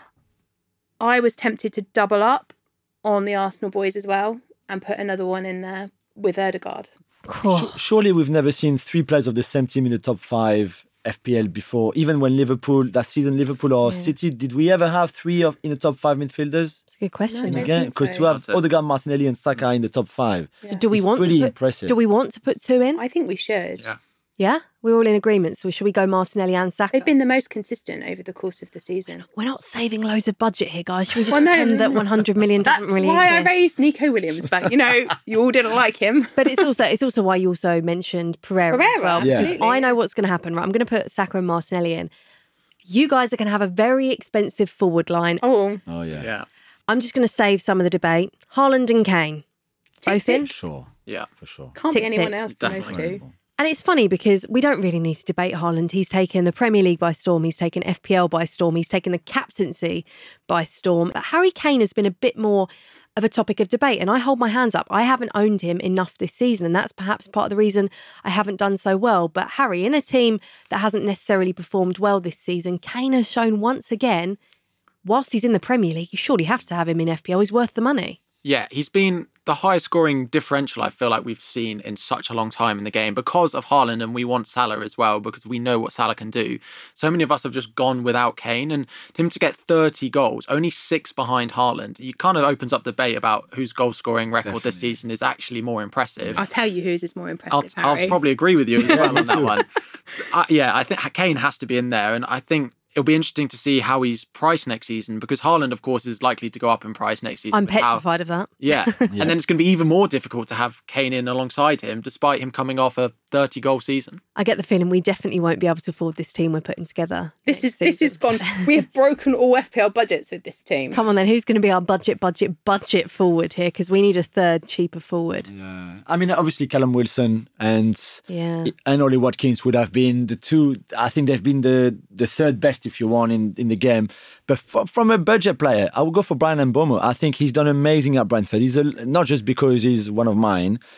I was tempted to double up on the Arsenal boys as well and put another one in there with Odegaard. Su- Surely we've never seen three players of the same team in the top five F P L before. Even when Liverpool, that season, Liverpool or Yeah. City, did we ever have three of, in the top five midfielders? That's a good question. No, I don't Again, think because so. to have That's it. Odegaard, Martinelli, and Saka in the top five, So do we it's want pretty to put, impressive. do we want to put two in? I think we should. Yeah. Yeah, we're all in agreement. So should we go Martinelli and Saka? They've been the most consistent over the course of the season. We're not saving loads of budget here, guys. Should we just Well, no, pretend that one hundred million That's doesn't really why I exist? raised Nico Williams back. You know, you all didn't like him. But it's also it's also why you also mentioned Pereira, as Pereira, well. Yeah. Because absolutely. I know what's going to happen. Right, I'm going to put Saka and Martinelli in. You guys are going to have a very expensive forward line. Oh, Oh, yeah. Yeah. I'm just going to save some of the debate. Haaland and Kane, Tick, both in. tick. Sure. Yeah. For sure. can't Tick, be anyone tick. else than those Definitely. two. And it's funny because we don't really need to debate Haaland. He's taken the Premier League by storm. He's taken F P L by storm. He's taken the captaincy by storm. But Harry Kane has been a bit more of a topic of debate. And I hold my hands up. I haven't owned him enough this season. And that's perhaps part of the reason I haven't done so well. But Harry, in a team that hasn't necessarily performed well this season, Kane has shown once again, whilst he's in the Premier League, you surely have to have him in F P L. He's worth the money. Yeah, he's been the highest scoring differential I feel like we've seen in such a long time in the game because of Haaland, and we want Salah as well because we know what Salah can do. So many of us have just gone without Kane, and him to get thirty goals, only six behind Haaland, it kind of opens up debate about whose goal scoring record this Definitely. season is actually more impressive. I'll tell you whose is more I'll, impressive, I'll Harry. probably agree with you as well me on that too. one. I, yeah, I think Kane has to be in there, and I think it'll be interesting to see how he's priced next season because Haaland, of course, is likely to go up in price next season. I'm with how- petrified of that. Yeah. And then it's going to be even more difficult to have Kane in alongside him, despite him coming off a thirty goal season. I get the feeling we definitely won't be able to afford this team we're putting together. This next is this is season. gone. We have broken all F P L budgets with this team. Come on then, who's going to be our budget, budget, budget forward here? Because we need a third cheaper forward. Yeah. I mean, obviously, Callum Wilson and Yeah. and Ollie Watkins would have been the two. I think they've been the, the third best, if you want, in, in the game. But f- from a budget player, I would go for Brian Mbomo. I think he's done amazing at Brentford. He's a, not just because he's one of mine,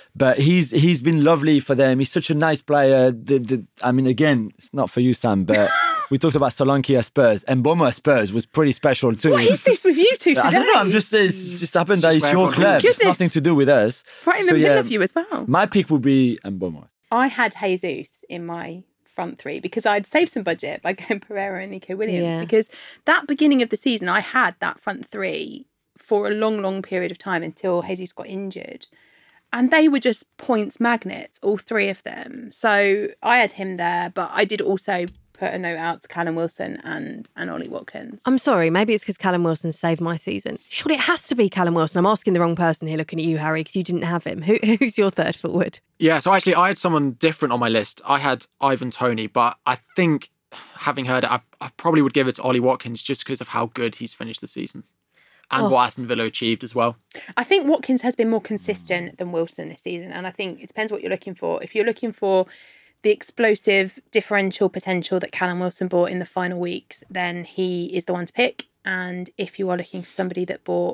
But he's he's been lovely for them. He's such a nice player. The, the, I mean, again, it's not for you, Sam, but we talked about Solanke at Spurs. And Mbeumo at Spurs was pretty special too. What is this with you two today? I don't know. I'm just saying, it's just happened that Just it's where your everyone club. goes. It's nothing to do with us. Right in the So, middle yeah, of you as well. My pick would be Mbeumo. I had Jesus in my front three because I'd saved some budget by going Pereira and Nico Williams. Yeah. Because that beginning of the season, I had that front three for a long, long period of time until Jesus got injured. And they were just points magnets, all three of them. So I had him there, but I did also put a note out to Callum Wilson and, and Ollie Watkins. I'm sorry, maybe it's because Callum Wilson saved my season. Surely it has to be Callum Wilson. I'm asking the wrong person here looking at you, Harry, because you didn't have him. Who, who's your third forward? Yeah, so actually I had someone different on my list. I had Ivan Toney, but I think, having heard it, I, I probably would give it to Ollie Watkins just because of how good he's finished the season. And Oh. what Aston Villa achieved as well. I think Watkins has been more consistent than Wilson this season. And I think it depends what you're looking for. If you're looking for the explosive differential potential that Callum Wilson brought in the final weeks, then he is the one to pick. And if you are looking for somebody that brought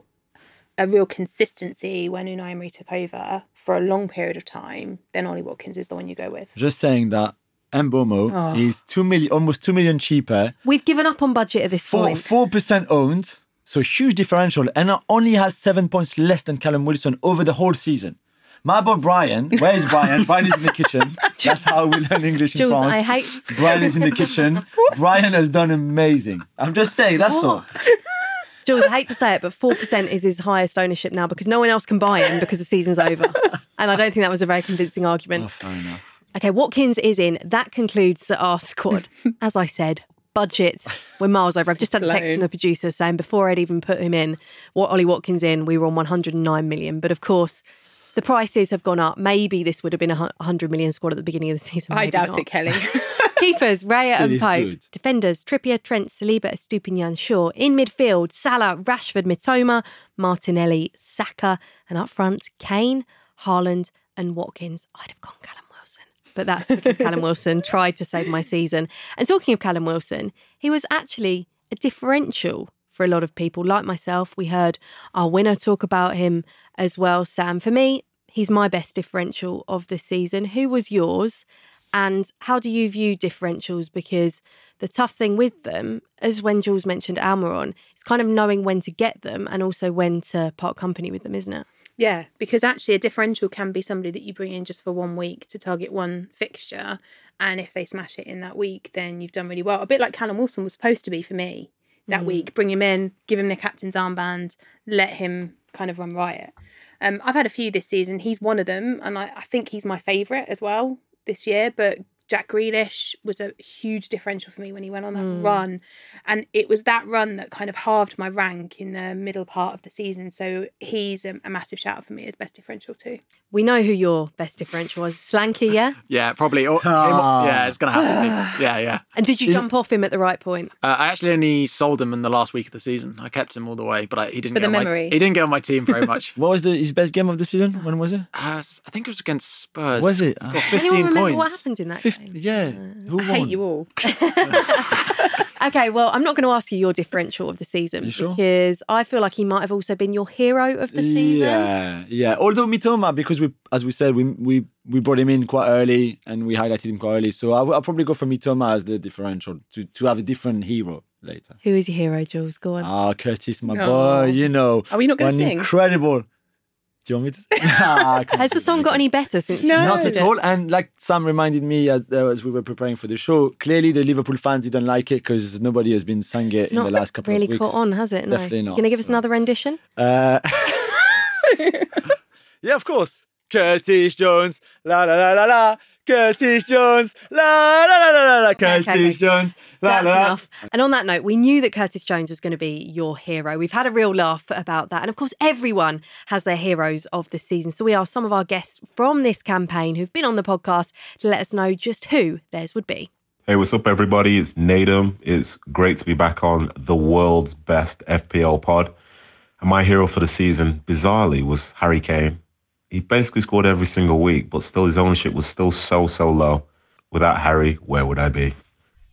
a real consistency when Unai Emery took over for a long period of time, then Ollie Watkins is the one you go with. Just saying that Mbeumo Oh. is two million, almost two million cheaper. We've given up on budget at this Four point. four percent owned, so huge differential, and only has seven points less than Callum Wilson over the whole season. My boy Brian, where is Brian? Brian is in the kitchen. That's how we learn English in Jules, France. I hate... Brian is in the kitchen. Brian has done amazing. I'm just saying, that's all. Jules, I hate to say it, but four percent is his highest ownership now because no one else can buy him because the season's over. And I don't think that was a very convincing argument. Oh, fair enough. Okay, Watkins is in. That concludes our squad. As I said, budget. We're miles over. I've just had a text Blown. from the producer saying before I'd even put him in, what Ollie Watkins in, we were on one hundred nine million. But of course, the prices have gone up. Maybe this would have been a one hundred million squad at the beginning of the season. I maybe doubt not. it, Kelly. Keepers, Raya Still and is Pope. good. Defenders, Trippier, Trent, Saliba, Estupinian, Shaw. In midfield, Salah, Rashford, Mitoma, Martinelli, Saka. And up front, Kane, Haaland and Watkins. I'd have gone Callum Wilson. But that's because Callum Wilson tried to save my season. And talking of Callum Wilson, he was actually a differential for a lot of people. Like myself, we heard our winner talk about him as well, Sam. For me, he's my best differential of the season. Who was yours? And how do you view differentials? Because the tough thing with them, as when Jules mentioned Almiron, it's kind of knowing when to get them and also when to part company with them, isn't it? Yeah, because actually a differential can be somebody that you bring in just for one week to target one fixture. And if they smash it in that week, then you've done really well. A bit like Callum Wilson was supposed to be for me that Mm. week. Bring him in, give him the captain's armband, let him kind of run riot. Um, I've had a few this season. He's one of them. And I, I think he's my favourite as well this year. But Jack Grealish was a huge differential for me when he went on that Mm. run. And it was that run that kind of halved my rank in the middle part of the season. So he's a, a massive shout for me as best differential too. We know who your best differential was. Slanky, yeah? Yeah, probably. Or, Ah. yeah, it's going to have to be. Yeah, yeah. And did you jump off him at the right point? Uh, I actually only sold him in the last week of the season. I kept him all the way, but I, he didn't For get the on my, memory. he didn't get on my team very much. What was the his best game of the season? When was it? Uh, I think it was against Spurs. Was it? Got Uh, Anyone fifteen remember points. what happened in that Fifth, game? yeah. Who I won? hate you all. Okay, well, I'm not going to ask you your differential of the season You sure? because I feel like he might have also been your hero of the season. Yeah, yeah. Although Mitoma, because we, as we said, we we we brought him in quite early and we highlighted him quite early. So I will, I'll probably go for Mitoma as the differential to to have a different hero later. Who is your hero, Jules? Go on. Ah, Curtis, my No. boy. You know, Are we not going one to sing? incredible. Do you want me to? Nah, I can't Has the sing, song I got can't. any better since you No. Not posted at it? all. And like Sam reminded me uh, uh, as we were preparing for the show, clearly the Liverpool fans didn't like it because nobody has been sang it It's in not the last couple really of weeks. caught on, has it? No. Definitely not. Going to give us so. another rendition? Uh, yeah, of course. Curtis Jones, la la la la la. Curtis Jones, la la la la la la. Curtis okay. Jones, la That's la la. enough. And on that note, we knew that Curtis Jones was going to be your hero. We've had a real laugh about that. And of course, everyone has their heroes of the season. So we asked some of our guests from this campaign who've been on the podcast to let us know just who theirs would be. Hey, what's up, everybody? It's Nadum. It's great to be back on the world's best F P L pod. And my hero for the season, bizarrely, was Harry Kane. He basically scored every single week, but still his ownership was still so, so low. Without Harry, where would I be?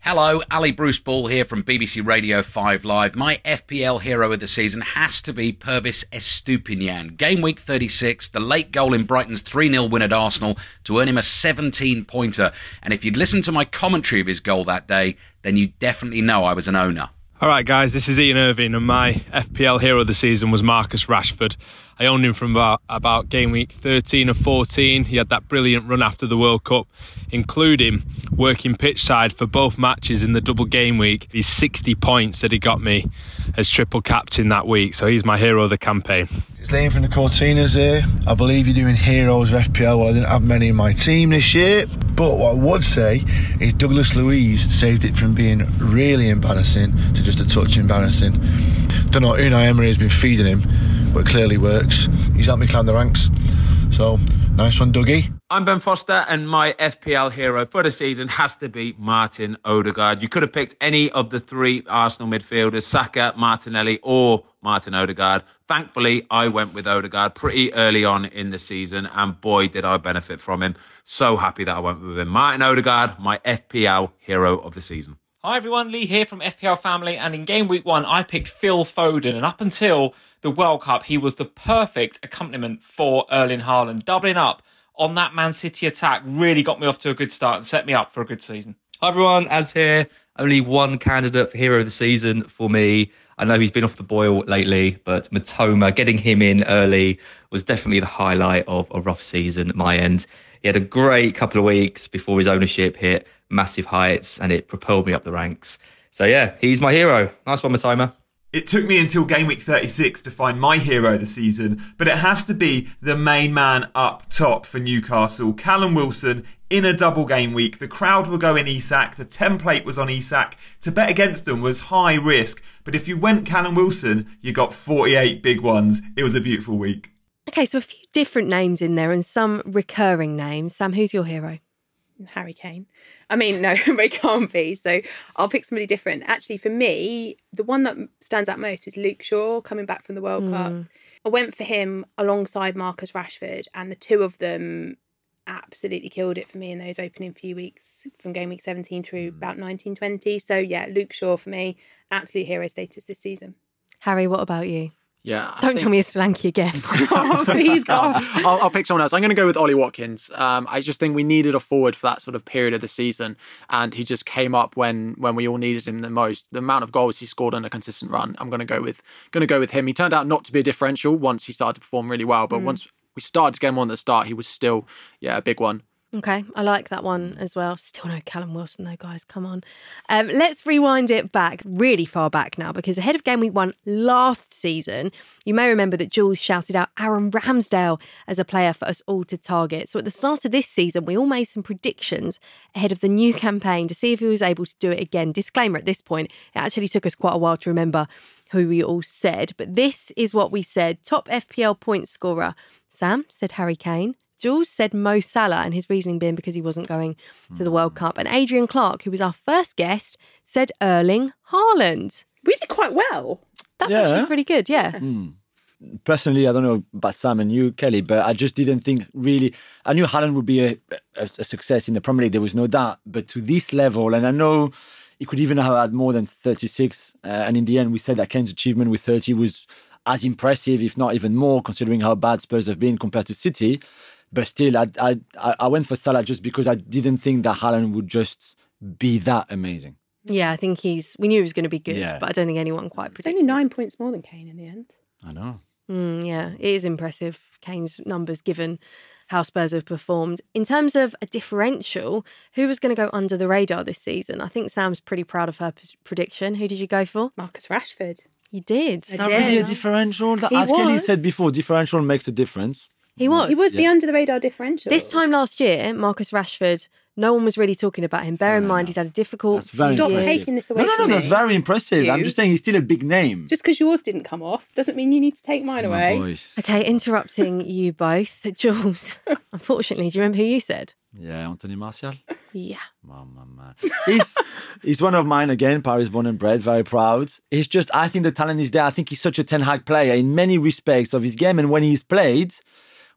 Hello, Ali Bruce Ball here from B B C Radio five Live. My F P L hero of the season has to be Pervis Estupiñán. Game week thirty-six, the late goal in Brighton's three nil win at Arsenal to earn him a seventeen-pointer. And if you'd listened to my commentary of his goal that day, then you definitely know I was an owner. All right, guys, this is Ian Irving, and my F P L hero of the season was Marcus Rashford. I owned him from about, about game week thirteen or fourteen. He had that brilliant run after the World Cup, including working pitch side for both matches in the double game week. He's sixty points that he got me as triple captain that week, so he's my hero of the campaign. It's Liam from the Cortinas here. I believe you're doing heroes of F P L. Well, I didn't have many in my team this year, but what I would say is Douglas Luiz saved it from being really embarrassing to just a touch embarrassing. Don't know, Unai Emery has been feeding him, but it clearly works. He's helped me climb the ranks. So, nice one, Dougie. I'm Ben Foster, and my F P L hero for the season has to be Martin Odegaard. You could have picked any of the three Arsenal midfielders, Saka, Martinelli or Martin Odegaard. Thankfully, I went with Odegaard pretty early on in the season, and boy, did I benefit from him. So happy that I went with him. Martin Odegaard, my F P L hero of the season. Hi everyone, Lee here from F P L Family, and in game week one, I picked Phil Foden, and up until the World Cup, he was the perfect accompaniment for Erling Haaland. Doubling up on that Man City attack really got me off to a good start and set me up for a good season. Hi everyone, Az here. Only one candidate for hero of the season for me. I know he's been off the boil lately, but Matoma, getting him in early was definitely the highlight of a rough season at my end. He had a great couple of weeks before his ownership hit massive heights, and it propelled me up the ranks. So yeah, he's my hero. Nice one, Matoma. It took me until game week thirty-six to find my hero of the season, but it has to be the main man up top for Newcastle, Callum Wilson. In a double game week, the crowd were going Isak, the template was on Isak. To bet against them was high risk, but if you went Callum Wilson, you got forty-eight big ones. It was a beautiful week. Okay, so a few different names in there and some recurring names. Sam, who's your hero? Harry Kane. I mean, no, they can't be. So I'll pick somebody different. Actually, for me, the one that stands out most is Luke Shaw coming back from the World mm. Cup. I went for him alongside Marcus Rashford, and the two of them absolutely killed it for me in those opening few weeks from game week seventeen through mm. about nineteen twenty. So yeah, Luke Shaw for me, absolute hero status this season. Harry, what about you? Yeah, I Don't think... tell me it's Solanke again. Oh, please, God. I'll, I'll pick someone else. I'm going to go with Ollie Watkins. Um, I just think we needed a forward for that sort of period of the season, and he just came up when when we all needed him the most. The amount of goals he scored on a consistent run, I'm going to go with going to go with him. He turned out not to be a differential once he started to perform really well, but mm. once we started to get him on at the start, he was still yeah a big one. Okay, I like that one as well. Still no Callum Wilson though, guys, come on. Um, let's rewind it back, really far back now, because ahead of game week one last season, you may remember that Jules shouted out Aaron Ramsdale as a player for us all to target. So at the start of this season, we all made some predictions ahead of the new campaign to see if he was able to do it again. Disclaimer at this point, it actually took us quite a while to remember who we all said, but this is what we said. Top F P L point scorer, Sam said Harry Kane. Jules said Mo Salah, and his reasoning being because he wasn't going to the World Cup. And Adrian Clark, who was our first guest, said Erling Haaland. We did quite well. That's yeah. actually pretty good, yeah. Mm. Personally, I don't know about Sam and you, Kelly, but I just didn't think really... I knew Haaland would be a, a, a success in the Premier League, there was no doubt. But to this level, and I know he could even have had more than thirty-six, uh, and in the end, we said that Kane's achievement with thirty was as impressive, if not even more, considering how bad Spurs have been compared to City. But still, I, I I went for Salah just because I didn't think that Haaland would just be that amazing. Yeah, I think he's... We knew he was going to be good, yeah. but I don't think anyone quite predicted. It's only nine points more than Kane in the end. I know. Mm, yeah, it is impressive, Kane's numbers, given how Spurs have performed. In terms of a differential, who was going to go under the radar this season? I think Sam's pretty proud of her p- prediction. Who did you go for? Marcus Rashford. You did. Is that really a differential? He As was. Kelly said before, differential makes a difference. He was. He was yeah. the under the radar differential. This time last year, Marcus Rashford, no one was really talking about him. Bear in mind, he'd had a difficult That's very Stop impressive. taking this away No, no, no, from that's me. very impressive. You. I'm just saying he's still a big name. Just because yours didn't come off doesn't mean you need to take mine Oh, away. boy. Okay, interrupting you both. Jules, unfortunately, do you remember who you said? Yeah, Anthony Martial. Yeah. Mama, man. He's, he's one of mine again, Paris born and bred, very proud. He's just, I think the talent is there. I think he's such a Ten Hag player in many respects of his game. And when he's played,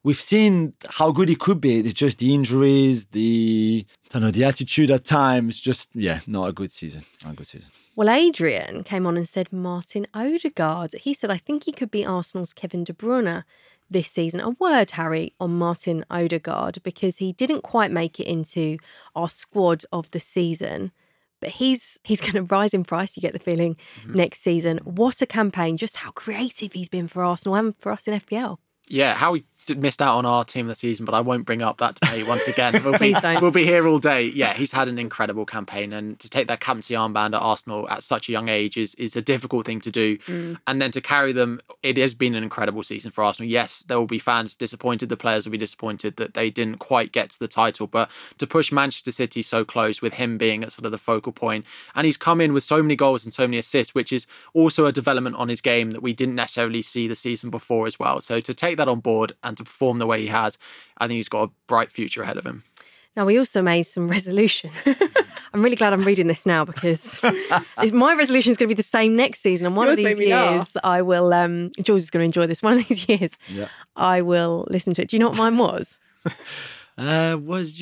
we've seen how good he could be. It's just the injuries, the I don't know, the attitude at times. Just yeah, not a good season. Not a good season. Well, Adrian came on and said Martin Odegaard. He said, I think he could be Arsenal's Kevin De Bruyne this season. A word, Harry, on Martin Odegaard, because he didn't quite make it into our squad of the season. But he's he's going to rise in price, you get the feeling, mm-hmm. next season. What a campaign. Just how creative he's been for Arsenal and for us in F P L. Yeah, how we missed out on our team of the season, but I won't bring up that debate once again. We'll Please be, don't. We'll be here all day. Yeah, he's had an incredible campaign, and to take that captaincy armband at Arsenal at such a young age is, is a difficult thing to do. Mm. And then to carry them, it has been an incredible season for Arsenal. Yes, there will be fans disappointed, the players will be disappointed that they didn't quite get to the title, but to push Manchester City so close with him being at sort of the focal point, and he's come in with so many goals and so many assists, which is also a development on his game that we didn't necessarily see the season before as well. So to take that on board and to perform the way he has, I think he's got a bright future ahead of him. Now, we also made some resolutions. I'm really glad I'm reading this now because my resolution is going to be the same next season. And one Yours of these made me years, laugh. I will, um, Jules is going to enjoy this. One of these years, Yeah. I will listen to it. Do you know what mine was? Uh, was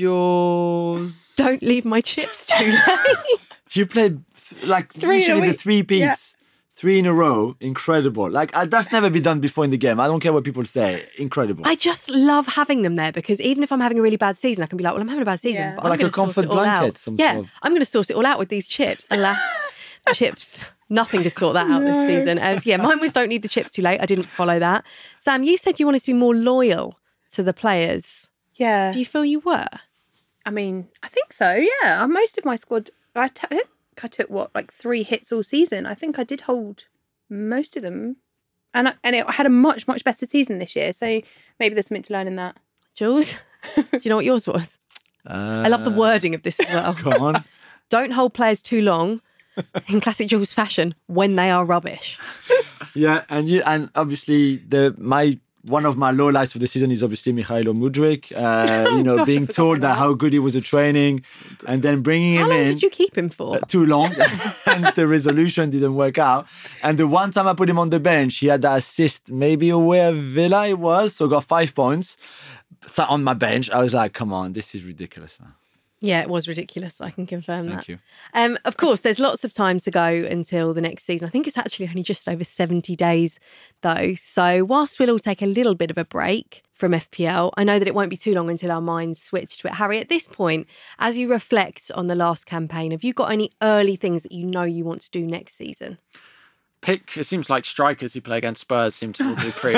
yours? Don't leave my chips too late. You played th- like Three in a literally the week. three peats. Yeah. Three in a row, incredible. Like uh, that's never been done before in the game. I don't care what people say, incredible. I just love having them there because even if I'm having a really bad season, I can be like, well, I'm having a bad season, Yeah. but Or I'm like a going to sort comfort it all out. blanket, some Yeah, sort of- I'm going to sort it all out with these chips. Alas, chips, nothing to sort that out this season. As yeah, mine was don't need the chips too late. I didn't follow that. Sam, you said you wanted to be more loyal to the players. Yeah. Do you feel you were? I mean, I think so, yeah. Most of my squad, I, t- I think I took, what, like three hits all season. I think I did hold most of them. And I, and it, I had a much, much better season this year. So maybe there's something to learn in that. Jules, do you know what yours was? Uh, I love the wording of this as well. Go on. Don't hold players too long, in classic Jules fashion, when they are rubbish. Yeah, and you and obviously the my one of my lowlights of the season is obviously Mikhailo Mudryk. Uh, you know, Gosh, I being forgot told about that how good he was at training, and then bringing How him long in did you keep him for? uh, too long, and the resolution didn't work out. And the one time I put him on the bench, he had that assist, maybe away at Villa it was, so got five points. Sat on my bench, I was like, "Come on, this is ridiculous." Yeah, it was ridiculous. I can confirm Thank that. you. Um, of course, there's lots of time to go until the next season. I think it's actually only just over seventy days, though. So whilst we'll all take a little bit of a break from F P L, I know that it won't be too long until our minds switch to it. Harry, at this point, as you reflect on the last campaign, have you got any early things that you know you want to do next season? Pick, it seems like strikers who play against Spurs seem to all do pretty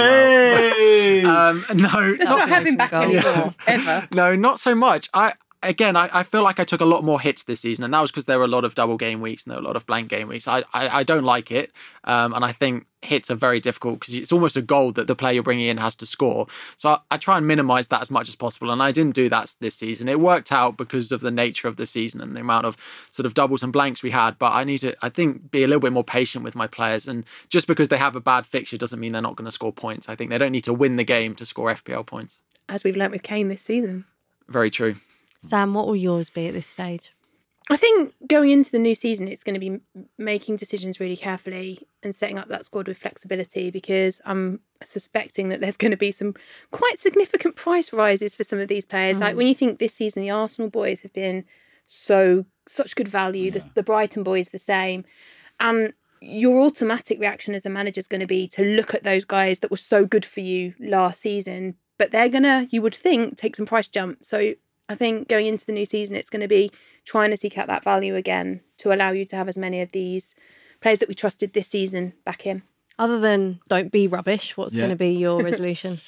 Hey! well. Um, no, Let's not have him back goal. anymore, ever. No, not so much. I again, I, I feel like I took a lot more hits this season, and that was because there were a lot of double game weeks and there were a lot of blank game weeks. I I, I don't like it, um, and I think hits are very difficult because it's almost a goal that the player you're bringing in has to score. So I, I try and minimise that as much as possible, and I didn't do that this season. It worked out because of the nature of the season and the amount of sort of doubles and blanks we had. But I need to, I think, be a little bit more patient with my players, and just because they have a bad fixture doesn't mean they're not going to score points. I think they don't need to win the game to score F P L points. As we've learnt with Kane this season. Very true. Sam, what will yours be at this stage? I think going into the new season, it's going to be making decisions really carefully and setting up that squad with flexibility, because I'm suspecting that there's going to be some quite significant price rises for some of these players. Mm. Like when you think this season, the Arsenal boys have been so such good value, yeah. the, the Brighton boys the same. And your automatic reaction as a manager is going to be to look at those guys that were so good for you last season, but they're going to, you would think, take some price jumps. So I think going into the new season, it's going to be trying to seek out that value again to allow you to have as many of these players that we trusted this season back in. Other than don't be rubbish, what's Yeah. going to be your resolution?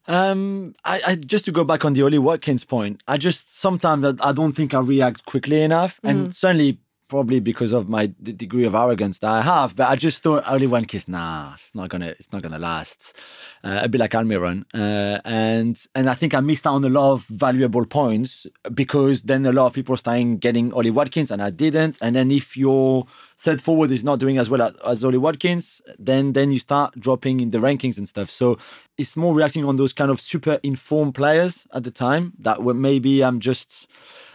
Um, I, I just to go back on the Oli Watkins point, I just sometimes I, I don't think I react quickly enough, and Mm. certainly probably because of my the degree of arrogance that I have. But I just thought Oli Watkins, nah, it's not gonna, it's not gonna last. Uh, a bit like Almiron, uh, and and I think I missed out on a lot of valuable points because then a lot of people started getting Oli Watkins and I didn't. And then if your third forward is not doing as well as, as Oli Watkins, then then you start dropping in the rankings and stuff. So it's more reacting on those kind of super informed players at the time that were maybe I'm just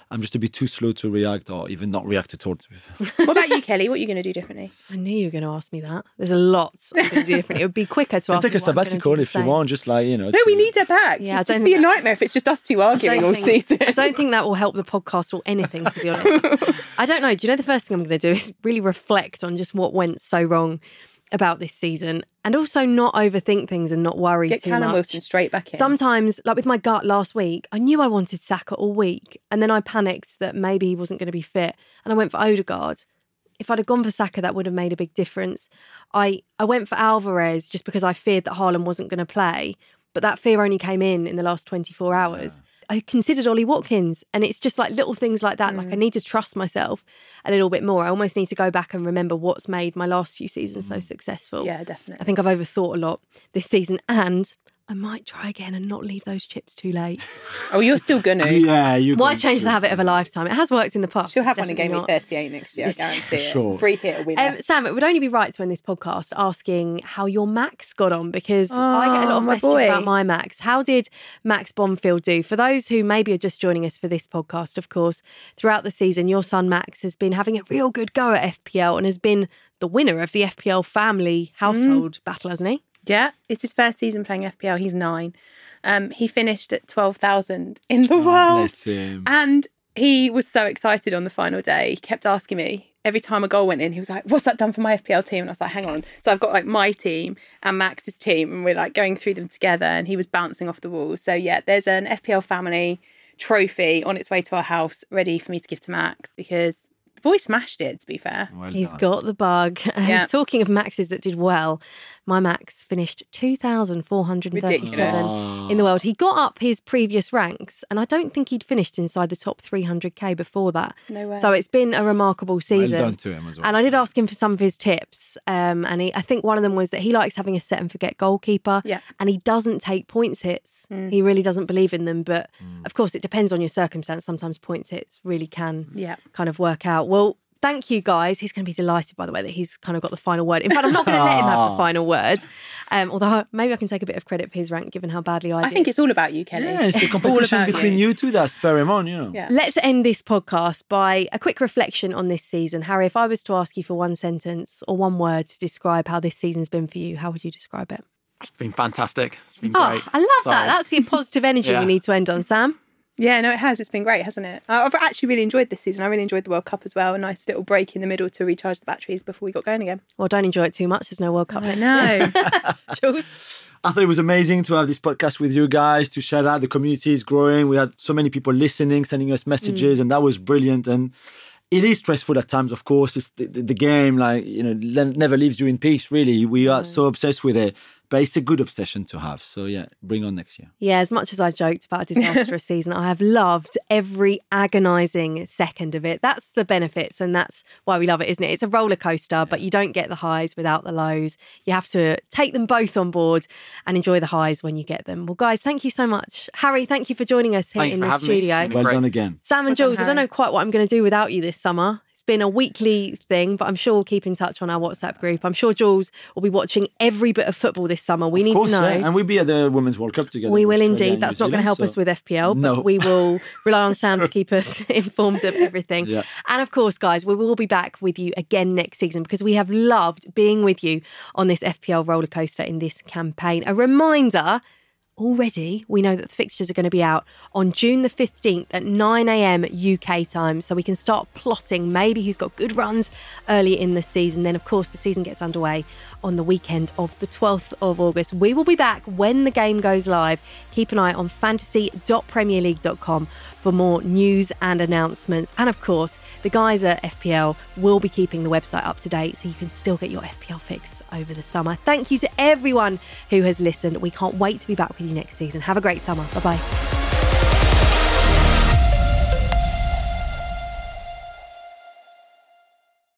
I'm just a bit too slow to react or even not react at all. To be fair. What about you, Kelly? What are you going to do differently? I knew you were going to ask me that. There's a lot I'm going to do differently. It would be quicker to You ask take me a what I'm gonna sabbatical do if the you same. want, just like, you know. No, to- we need her back. Yeah, I It'd don't just be a think that- nightmare if it's just us two arguing all I don't think- season. I don't think that will help the podcast or anything, to be honest. I don't know. Do you know the first thing I'm going to do is really reflect on just what went so wrong about this season, and also not overthink things and not worry Get too Callum much. Wilson straight back in. Sometimes, like with my gut last week, I knew I wanted Saka all week, and then I panicked that maybe he wasn't going to be fit, and I went for Odegaard. If I'd have gone for Saka, that would have made a big difference. I, I went for Alvarez just because I feared that Haaland wasn't going to play, but that fear only came in in the last twenty-four hours. I considered Ollie Watkins, and it's just like little things like that. Mm. Like I need to trust myself a little bit more. I almost need to go back and remember what's made my last few seasons so successful. Yeah, definitely. I think I've overthought a lot this season, and I might try again and not leave those chips too late. Oh, you're still going to. Yeah, you. Why change the habit of a lifetime? It has worked in the past. She'll It's have one in game definitely week not. thirty-eight next year, I It's- guarantee it. Sure. Free hit winner. Um, Sam, it would only be right to end this podcast asking how your Max got on, because I get a lot Oh, of my messages boy. about my Max. How did Max Bonfield do? For those who maybe are just joining us for this podcast, of course, throughout the season, your son Max has been having a real good go at F P L and has been the winner of the F P L family household Mm. battle, hasn't he? Yeah, it's his first season playing F P L. He's nine. Um, he finished at twelve thousand in the Oh, world. bless him. And he was so excited on the final day. He kept asking me every time a goal went in. He was like, "What's that done for my F P L team?" And I was like, "Hang on." So I've got like my team and Max's team, and we're like going through them together. And he was bouncing off the walls. So yeah, there's an F P L family trophy on its way to our house, ready for me to give to Max, because the boy smashed it. To be fair, Well He's done. got the bug. And Yeah. talking of Maxes that did well, my Max finished two thousand four hundred thirty-seven Ridiculous. in the world. He got up his previous ranks, and I don't think he'd finished inside the top three hundred k before that. no way. So it's been a remarkable Well season. done to him as well. And I did ask him for some of his tips. Um, and he, I think one of them was that he likes having a set and forget goalkeeper. Yeah. And he doesn't take points hits. Mm. He really doesn't believe in them. But of course, it depends on your circumstance. Sometimes points hits really can yeah. kind of work out. Well, thank you guys. He's going to be delighted, by the way, that he's kind of got the final word. In fact, I'm not going to let him have the final word. Um, although maybe I can take a bit of credit for his rank, given how badly I, I did. think it's all about you, Kelly. Yeah, it's the all competition about between you two that spur him on, you know. Yeah. Let's end this podcast by a quick reflection on this season. Harry, if I was to ask you for one sentence or one word to describe how this season's been for you, how would you describe it? It's been fantastic. It's been Oh, great. I love So- that. That's the positive energy Yeah. we need to end on, Sam. Yeah, no, it has. It's been great, hasn't it? I- I've actually really enjoyed this season. I really enjoyed the World Cup as well. A nice little break in the middle to recharge the batteries before we got going again. Well, don't enjoy it too much. There's no World Cup I next know. year. Jules? I thought it was amazing to have this podcast with you guys, to share that. The community is growing. We had so many people listening, sending us messages, and that was brilliant. And it is stressful at times, of course. It's the, the, the game, like, you know, le- never leaves you in peace, really. We are so obsessed with it, but it's a good obsession to have. So, yeah, bring on next year. Yeah, as much as I joked about a disastrous season, I have loved every agonising second of it. That's the benefits, and that's why we love it, isn't it? It's a roller coaster, but you don't get the highs without the lows. You have to take them both on board and enjoy the highs when you get them. Well, guys, thank you so much. Harry, thank you for joining us here Thank you in for the having me. It's studio. been Well great. done again. Sam and Well done, Jules, I don't Harry. know quite what I'm going to do without you this summer. It's been a weekly thing, but I'm sure we'll keep in touch on our WhatsApp group. I'm sure Jules will be watching every bit of football this summer. We Of need course, to know. yeah. And we'll be at the Women's World Cup together. We with will Australia indeed. and That's New not going to Zealand, help so- us with F P L, but No. we will rely on Sam to keep us informed of everything. Yeah. And of course, guys, we will be back with you again next season, because we have loved being with you on this F P L roller coaster in this campaign. A reminder, already we know that the fixtures are going to be out on June the fifteenth at nine a.m. U K time, so we can start plotting maybe who's got good runs early in the season. Then of course the season gets underway on the weekend of the twelfth of August. We will be back when the game goes live. Keep an eye on fantasy dot premier league dot com for more news and announcements. And of course, the guys at F P L will be keeping the website up to date, so you can still get your F P L fix over the summer. Thank you to everyone who has listened. We can't wait to be back with you next season. Have a great summer. Bye bye.